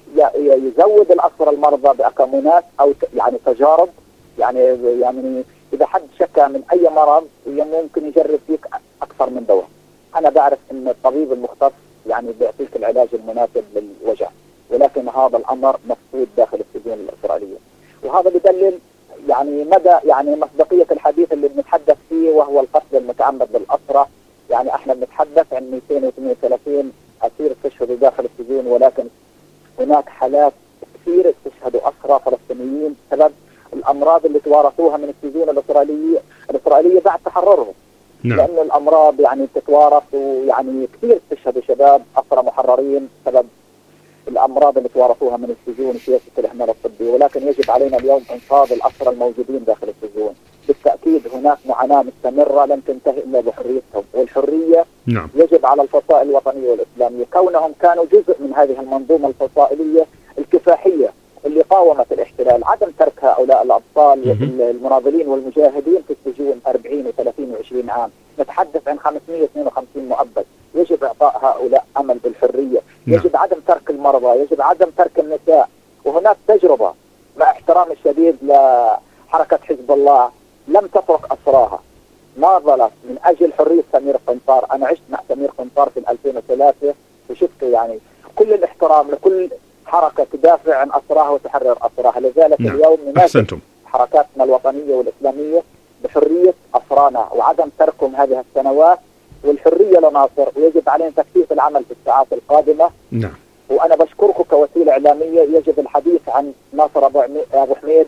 يزود الأسرى المرضى بأكمونات أو يعني تجارب، يعني يعني إذا حد شكى من أي مرض ممكن يجرب فيك أكثر من دواء. أنا بعرف أن الطبيب المختص يعني بيعطيك العلاج المناسب للوجع، ولكن هذا الأمر مفقود داخل السجون الإسرائيلية، وهذا بدلل يعني مدى يعني مصداقية الحديث اللي بنتحدث فيه، وهو القتل المتعمد للأسرى. يعني احنا بنتحدث عن مئتين وثمانية وثلاثين أسير استشهدوا داخل السجون، ولكن هناك حالات كثير استشهدوا أسرى فلسطينيين بسبب الأمراض اللي توارثوها من السجون الإسرائيلية الإسرائيلية بعد تحررهم. نعم. لأن الأمراض يعني تتوارث، ويعني كثير استشهدوا شباب أسرى محررين بسبب الأمراض اللي توارثوها من السجون سياسة الإهمال الطبي. ولكن يجب علينا اليوم إنقاذ الأسرى الموجودين داخل السجون. بالتأكيد هناك معاناة مستمرة لن تنتهي إلا بحريتهم، والحرية نعم. يجب على الفصائل الوطنية والإسلامية، كونهم كانوا جزء من هذه المنظومة الفصائلية الكفاحية اللي قاومت الاحتلال، عدم ترك هؤلاء الأبطال المناضلين والمجاهدين في السجون أربعين وثلاثين وعشرين عام. نتحدث عن خمسمئة واثنين وخمسين مؤبد. يجب إعطاء هؤلاء أمل بالحرية. نعم. يجب عدم ترك المرضى، يجب عدم ترك النساء. وهناك تجربة مع احترام الشديد لحركة حزب الله لم تترك أسراها، ناضلت من أجل حرية سمير قنطار. أنا عشت مع سمير قنطار في ألفين وثلاثة وشفته، يعني كل الاحترام لكل حركة تدافع عن أسراها وتحرر أسراها. لذلك نعم. اليوم نناشد حركاتنا الوطنية والإسلامية بحرية أسرانا وعدم تركهم هذه السنوات، والحرية لناصر، ويجب علينا تكثيف العمل في الساعات القادمة. نعم. وأنا بشكركم كوسيلة إعلامية. يجب الحديث عن ناصر أبو حميد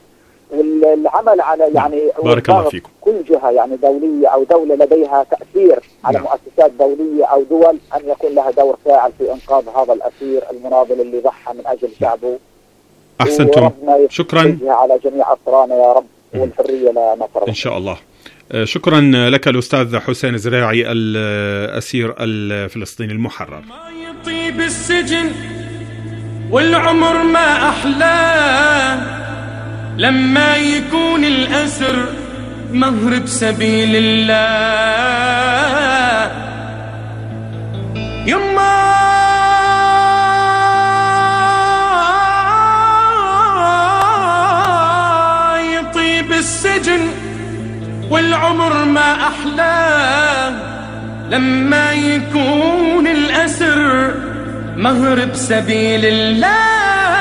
والعمل على يعني بارك الله فيكم. كل جهة يعني دولية أو دولة لديها تأثير على نعم. مؤسسات دولية أو دول أن يكون لها دور فاعل في إنقاذ هذا الأسير المناضل اللي ضحى من أجل شعبه. أحسنتم، شكرا على جميع أسرانا يا رب، والحرية لنصر إن شاء الله. شكرا لك الأستاذ حسين زراعي الأسير الفلسطيني المحرر. ما يطيب السجن والعمر ما أحلاه لما يكون الأسر مهر بسبيل الله. يما يطيب السجن والعمر ما أحلاه لما يكون الأسر مهر بسبيل الله.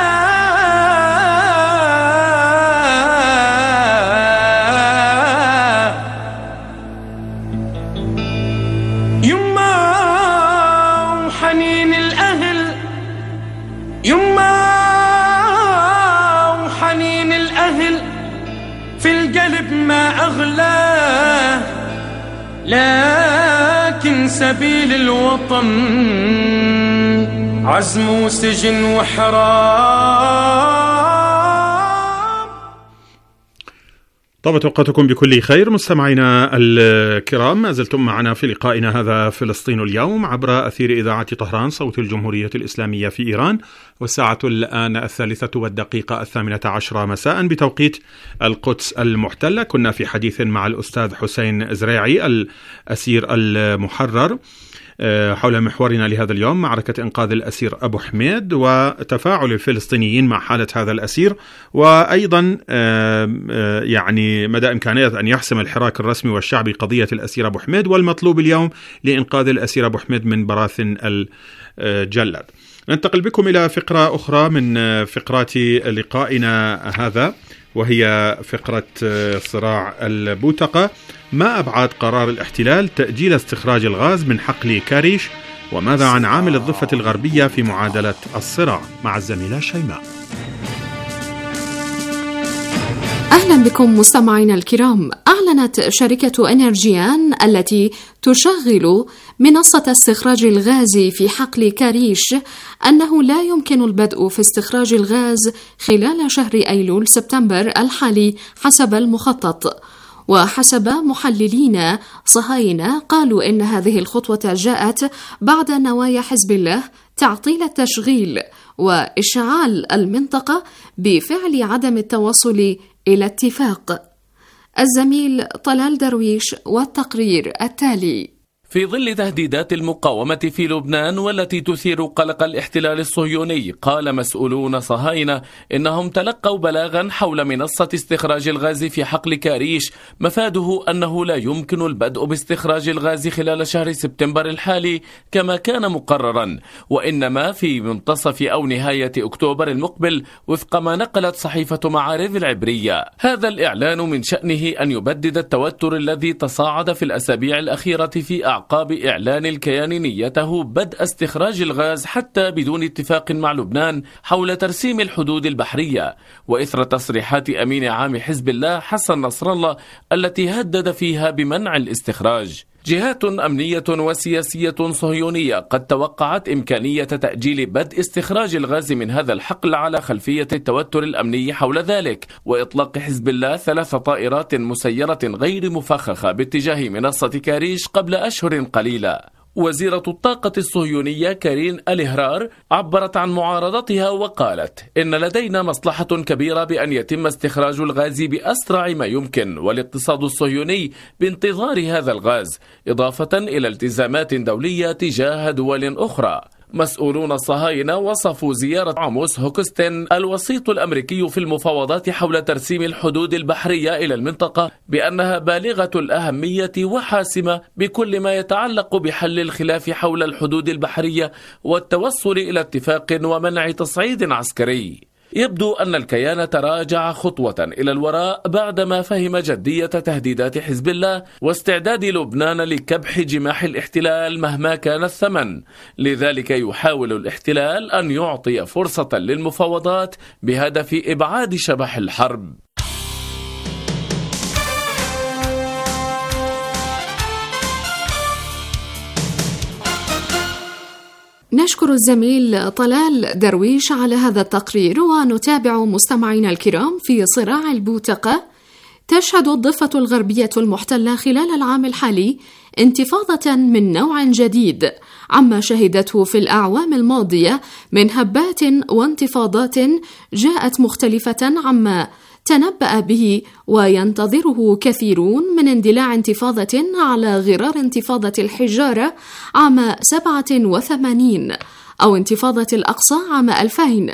ما أغلاه لكن سبيل الوطن عزم وسجن وحرام. طابت أوقاتكم بكل خير مستمعينا الكرام، ما زلتم معنا في لقائنا هذا فلسطين اليوم عبر أثير إذاعة طهران صوت الجمهورية الإسلامية في إيران، والساعة الآن الثالثة والدقيقة الثامنة عشرة مساء بتوقيت القدس المحتلة. كنا في حديث مع الأستاذ حسين زراعي الأسير المحرر حول محورنا لهذا اليوم، معركة إنقاذ الأسير أبو حميد وتفاعل الفلسطينيين مع حالة هذا الأسير، وأيضا يعني مدى إمكانية أن يحسم الحراك الرسمي والشعبي قضية الأسير أبو حميد، والمطلوب اليوم لإنقاذ الأسير أبو حميد من براثن الجلاد. ننتقل بكم إلى فقرة أخرى من فقرات لقائنا هذا، وهي فقرة صراع البوتقة. ما أبعاد قرار الاحتلال تأجيل استخراج الغاز من حقل كاريش، وماذا عن عامل الضفة الغربية في معادلة الصراع؟ مع الزميلة شيماء. أهلا بكم مستمعينا الكرام. أعلنت شركة إنرجيان التي تشغل منصة استخراج الغاز في حقل كاريش أنه لا يمكن البدء في استخراج الغاز خلال شهر أيلول سبتمبر الحالي حسب المخطط. وحسب محللين صهاينة قالوا إن هذه الخطوة جاءت بعد نوايا حزب الله تعطيل التشغيل وإشعال المنطقة بفعل عدم التوصل إلى اتفاق. الزميل طلال درويش والتقرير التالي. في ظل تهديدات المقاومة في لبنان والتي تثير قلق الاحتلال الصهيوني، قال مسؤولون صهاينة إنهم تلقوا بلاغا حول منصة استخراج الغاز في حقل كاريش مفاده أنه لا يمكن البدء باستخراج الغاز خلال شهر سبتمبر الحالي كما كان مقررا، وإنما في منتصف أو نهاية أكتوبر المقبل وفق ما نقلت صحيفة معارف العبرية. هذا الإعلان من شأنه أن يبدد التوتر الذي تصاعد في الأسابيع الأخيرة في أعقاب إعلان الكيان نيته بدء استخراج الغاز حتى بدون اتفاق مع لبنان حول ترسيم الحدود البحرية، وإثر تصريحات أمين عام حزب الله حسن نصر الله التي هدد فيها بمنع الاستخراج. جهات أمنية وسياسية صهيونية قد توقعت إمكانية تأجيل بدء استخراج الغاز من هذا الحقل على خلفية التوتر الأمني حول ذلك، وإطلاق حزب الله ثلاث طائرات مسيرة غير مفخخة باتجاه منصة كاريش قبل أشهر قليلة. وزيرة الطاقة الصهيونية كارين الهرار عبرت عن معارضتها وقالت إن لدينا مصلحة كبيرة بأن يتم استخراج الغاز بأسرع ما يمكن، والاقتصاد الصهيوني بانتظار هذا الغاز، إضافة إلى التزامات دولية تجاه دول أخرى. مسؤولون الصهاينة وصفوا زيارة عاموس هوكستن الوسيط الأمريكي في المفاوضات حول ترسيم الحدود البحرية إلى المنطقة بأنها بالغة الأهمية وحاسمة بكل ما يتعلق بحل الخلاف حول الحدود البحرية والتوصل إلى اتفاق ومنع تصعيد عسكري. يبدو أن الكيان تراجع خطوة إلى الوراء بعدما فهم جدية تهديدات حزب الله واستعداد لبنان لكبح جماح الاحتلال مهما كان الثمن، لذلك يحاول الاحتلال أن يعطي فرصة للمفاوضات بهدف إبعاد شبح الحرب. نشكر الزميل طلال درويش على هذا التقرير، ونتابع مستمعينا الكرام في صراع البوتقة. تشهد الضفة الغربية المحتلة خلال العام الحالي انتفاضة من نوع جديد عما شهدته في الأعوام الماضية من هبات وانتفاضات جاءت مختلفة عما تنبأ به وينتظره كثيرون من اندلاع انتفاضة على غرار انتفاضة الحجارة عام سبعة وثمانين أو انتفاضة الأقصى عام ألفين.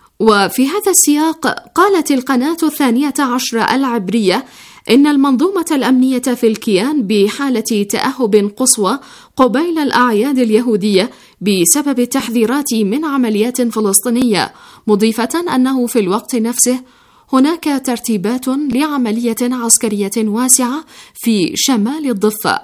وفي هذا السياق قالت القناة الثانية عشر العبرية إن المنظومة الأمنية في الكيان بحالة تأهب قصوى قبيل الأعياد اليهودية بسبب التحذيرات من عمليات فلسطينية، مضيفة أنه في الوقت نفسه هناك ترتيبات لعملية عسكرية واسعة في شمال الضفة.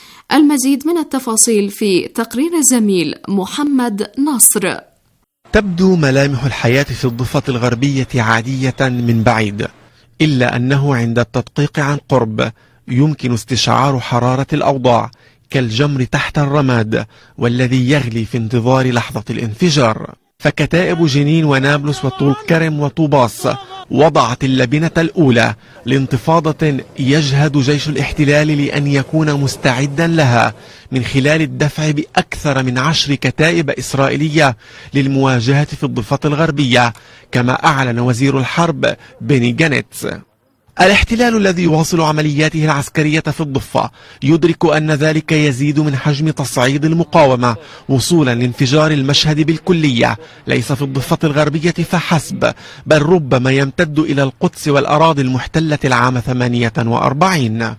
المزيد من التفاصيل في تقرير الزميل محمد نصر. تبدو ملامح الحياة في الضفة الغربية عادية من بعيد، إلا أنه عند التدقيق عن قرب يمكن استشعار حرارة الأوضاع كالجمر تحت الرماد والذي يغلي في انتظار لحظة الانفجار. فكتائب جنين ونابلس وطول كرم وطوباس وضعت اللبنة الأولى لانتفاضة يجهد جيش الاحتلال لأن يكون مستعدا لها من خلال الدفع بأكثر من عشر كتائب إسرائيلية للمواجهة في الضفة الغربية، كما أعلن وزير الحرب بيني جانيتس. الاحتلال الذي يواصل عملياته العسكرية في الضفة يدرك أن ذلك يزيد من حجم تصعيد المقاومة وصولا لانفجار المشهد بالكلية، ليس في الضفة الغربية فحسب، بل ربما يمتد إلى القدس والأراضي المحتلة العام ثمانية وأربعين.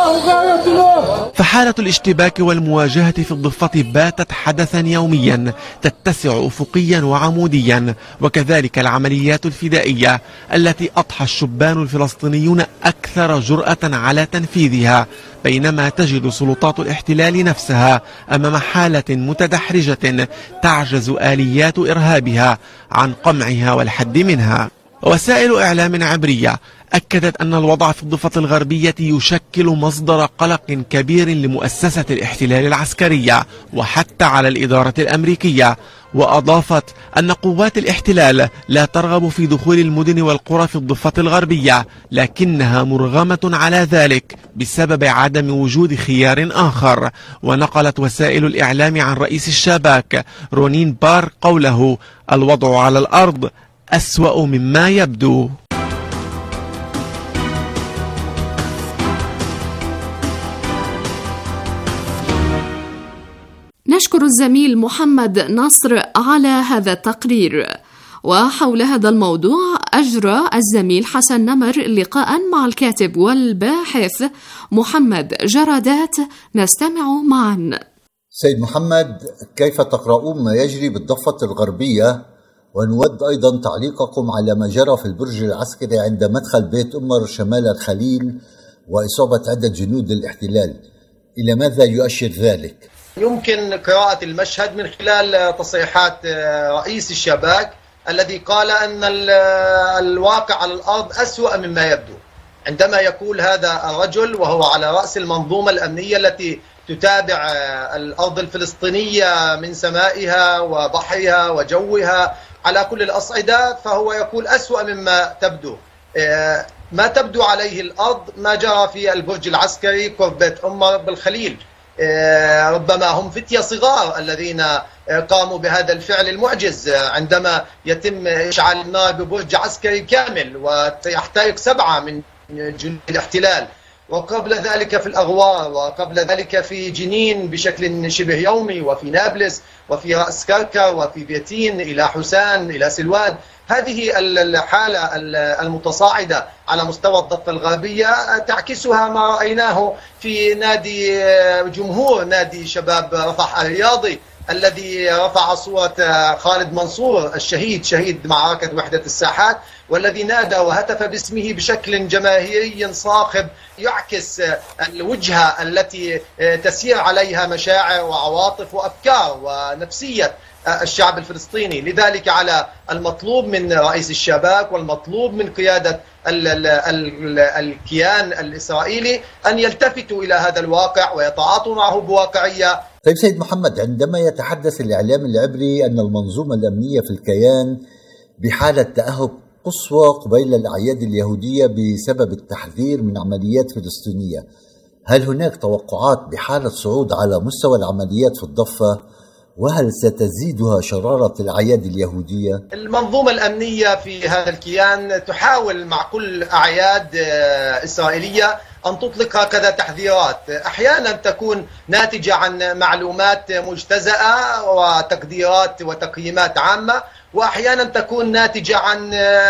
فحالة الاشتباك والمواجهة في الضفة باتت حدثا يوميا تتسع أفقيا وعموديا، وكذلك العمليات الفدائية التي أضحى الشبان الفلسطينيون أكثر جرأة على تنفيذها، بينما تجد سلطات الاحتلال نفسها أمام حالة متدحرجة تعجز آليات إرهابها عن قمعها والحد منها. وسائل إعلام عبرية أكدت أن الوضع في الضفة الغربية يشكل مصدر قلق كبير لمؤسسة الاحتلال العسكرية وحتى على الإدارة الأمريكية، وأضافت أن قوات الاحتلال لا ترغب في دخول المدن والقرى في الضفة الغربية، لكنها مرغمة على ذلك بسبب عدم وجود خيار آخر. ونقلت وسائل الإعلام عن رئيس الشباك رونين بار قوله: الوضع على الأرض أسوأ مما يبدو. نشكر الزميل محمد نصر على هذا التقرير. وحول هذا الموضوع أجرى الزميل حسن نمر لقاء مع الكاتب والباحث محمد جرادات، نستمع معا. سيد محمد، كيف تقرؤون ما يجري بالضفة الغربية؟ ونود أيضا تعليقكم على ما جرى في البرج العسكري عند مدخل بيت أمر شمال الخليل وإصابة عدة جنود الاحتلال، إلى ماذا يؤشر ذلك؟ يمكن قراءة المشهد من خلال تصريحات رئيس الشباك الذي قال أن الواقع على الأرض أسوأ مما يبدو. عندما يقول هذا الرجل وهو على رأس المنظومة الأمنية التي تتابع الأرض الفلسطينية من سمائها وبحرها وجوها على كل الأصعدة، فهو يقول أسوأ مما تبدو. ما تبدو عليه الأرض ما جرى في البرج العسكري قرب بيت أمر بالخليل. ربما هم فتية صغار الذين قاموا بهذا الفعل المعجز عندما يتم إشعال النار ببرج عسكري كامل ويحترق سبعة من جنود الاحتلال، وقبل ذلك في الأغوار، وقبل ذلك في جنين بشكل شبه يومي، وفي نابلس، وفي رأس كركر، وفي بيتين، إلى حسان، إلى سلوان. هذه الحالة المتصاعدة على مستوى الضفة الغربية تعكسها ما رأيناه في نادي جمهور نادي شباب رفح الرياضي الذي رفع صورة خالد منصور الشهيد شهيد معركة وحدة الساحات، والذي نادى وهتف باسمه بشكل جماهيري صاخب يعكس الوجهة التي تسير عليها مشاعر وعواطف وأفكار ونفسية الشعب الفلسطيني. لذلك على المطلوب من رئيس الشباك والمطلوب من قيادة ال ال ال الكيان الإسرائيلي أن يلتفتوا إلى هذا الواقع ويتعاطوا معه بواقعية. طيب سيد محمد، عندما يتحدث الإعلام العبري أن المنظومة الأمنية في الكيان بحالة تأهب قصوى قبيل الأعياد اليهودية بسبب التحذير من عمليات فلسطينية، هل هناك توقعات بحالة صعود على مستوى العمليات في الضفة؟ وهل ستزيدها شرارة الأعياد اليهودية؟ المنظومة الأمنية في هذا الكيان تحاول مع كل أعياد إسرائيلية أن تطلق هكذا تحذيرات، أحيانا تكون ناتجة عن معلومات مجتزأة وتقديرات وتقييمات عامة، وأحيانا تكون ناتجة عن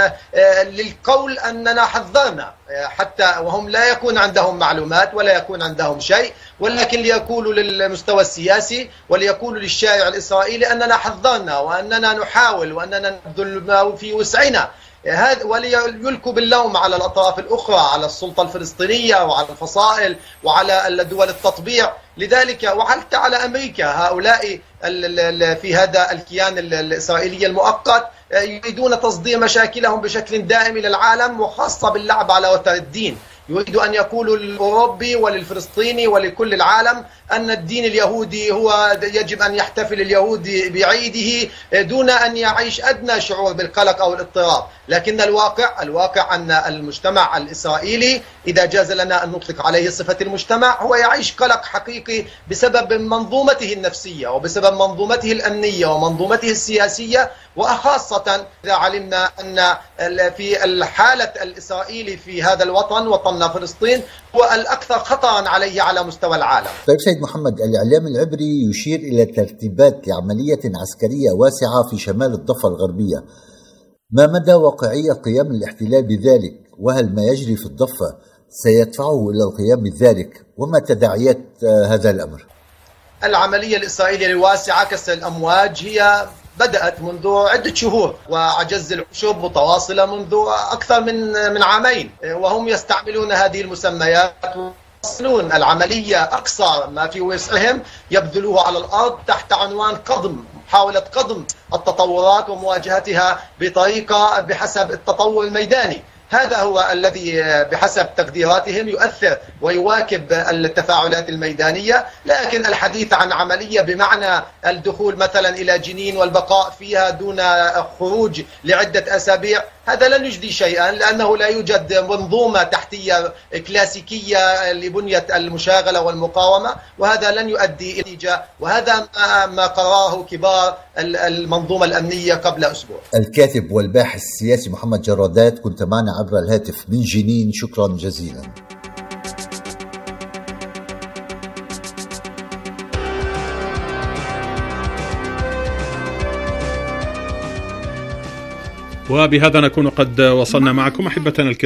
للقول أننا حذرنا، حتى وهم لا يكون عندهم معلومات ولا يكون عندهم شيء، ولكن ليقولوا للمستوى السياسي وليقولوا للشارع الإسرائيلي أننا حذرنا وأننا نحاول وأننا نبذل ما في وسعنا، هذا وليلكوا باللوم على الأطراف الأخرى، على السلطة الفلسطينية وعلى الفصائل وعلى دول التطبيع. لذلك وحتى على أمريكا، هؤلاء في هذا الكيان الإسرائيلي المؤقت يريدون تصدير مشاكلهم بشكل دائم إلى العالم، وخاصة باللعب على وتر الدين. يريد أن يقولوا للأوروبي وللفلسطيني ولكل العالم أن الدين اليهودي هو يجب أن يحتفل اليهودي بعيده دون أن يعيش أدنى شعور بالقلق أو الاضطراب. لكن الواقع الواقع أن المجتمع الإسرائيلي إذا جاز لنا أن نطلق عليه صفة المجتمع هو يعيش قلق حقيقي بسبب منظومته النفسية وبسبب منظومته الأمنية ومنظومته السياسية، وخاصة إذا علمنا أن في الحالة الإسرائيلي في هذا الوطن وطننا فلسطين هو الأكثر خطرا عليه على مستوى العالم. طيب سيد محمد، الإعلام العبري يشير إلى ترتيبات لعملية عسكرية واسعة في شمال الضفة الغربية، ما مدى واقعية قيام الاحتلال بذلك؟ وهل ما يجري في الضفة سيدفعه إلى القيام بذلك؟ وما تداعيات هذا الأمر؟ العملية الإسرائيلية الواسعة كسر الأمواج هي بدأت منذ عدة شهور، وعجز العشب متواصلة منذ أكثر من من عامين، وهم يستعملون هذه المسميات يواصلون العملية أقصى ما في وسعهم يبذلوه على الأرض تحت عنوان قضم، محاولة قضم التطورات ومواجهتها بطريقة بحسب التطور الميداني. هذا هو الذي بحسب تقديراتهم يؤثر ويواكب التفاعلات الميدانية. لكن الحديث عن عملية بمعنى الدخول مثلا إلى جنين والبقاء فيها دون خروج لعدة أسابيع، هذا لن يجدي شيئا، لأنه لا يوجد منظومة تحتية كلاسيكية لبنية المشاغلة والمقاومة، وهذا لن يؤدي إلى نتيجة، وهذا ما قرره كبار المنظومة الأمنية قبل أسبوع. الكاتب والباحث السياسي محمد جرادات، كنت معنا عبر الهاتف من جنين، شكرا جزيلا. وبهذا نكون قد وصلنا معكم أحبتنا الكرام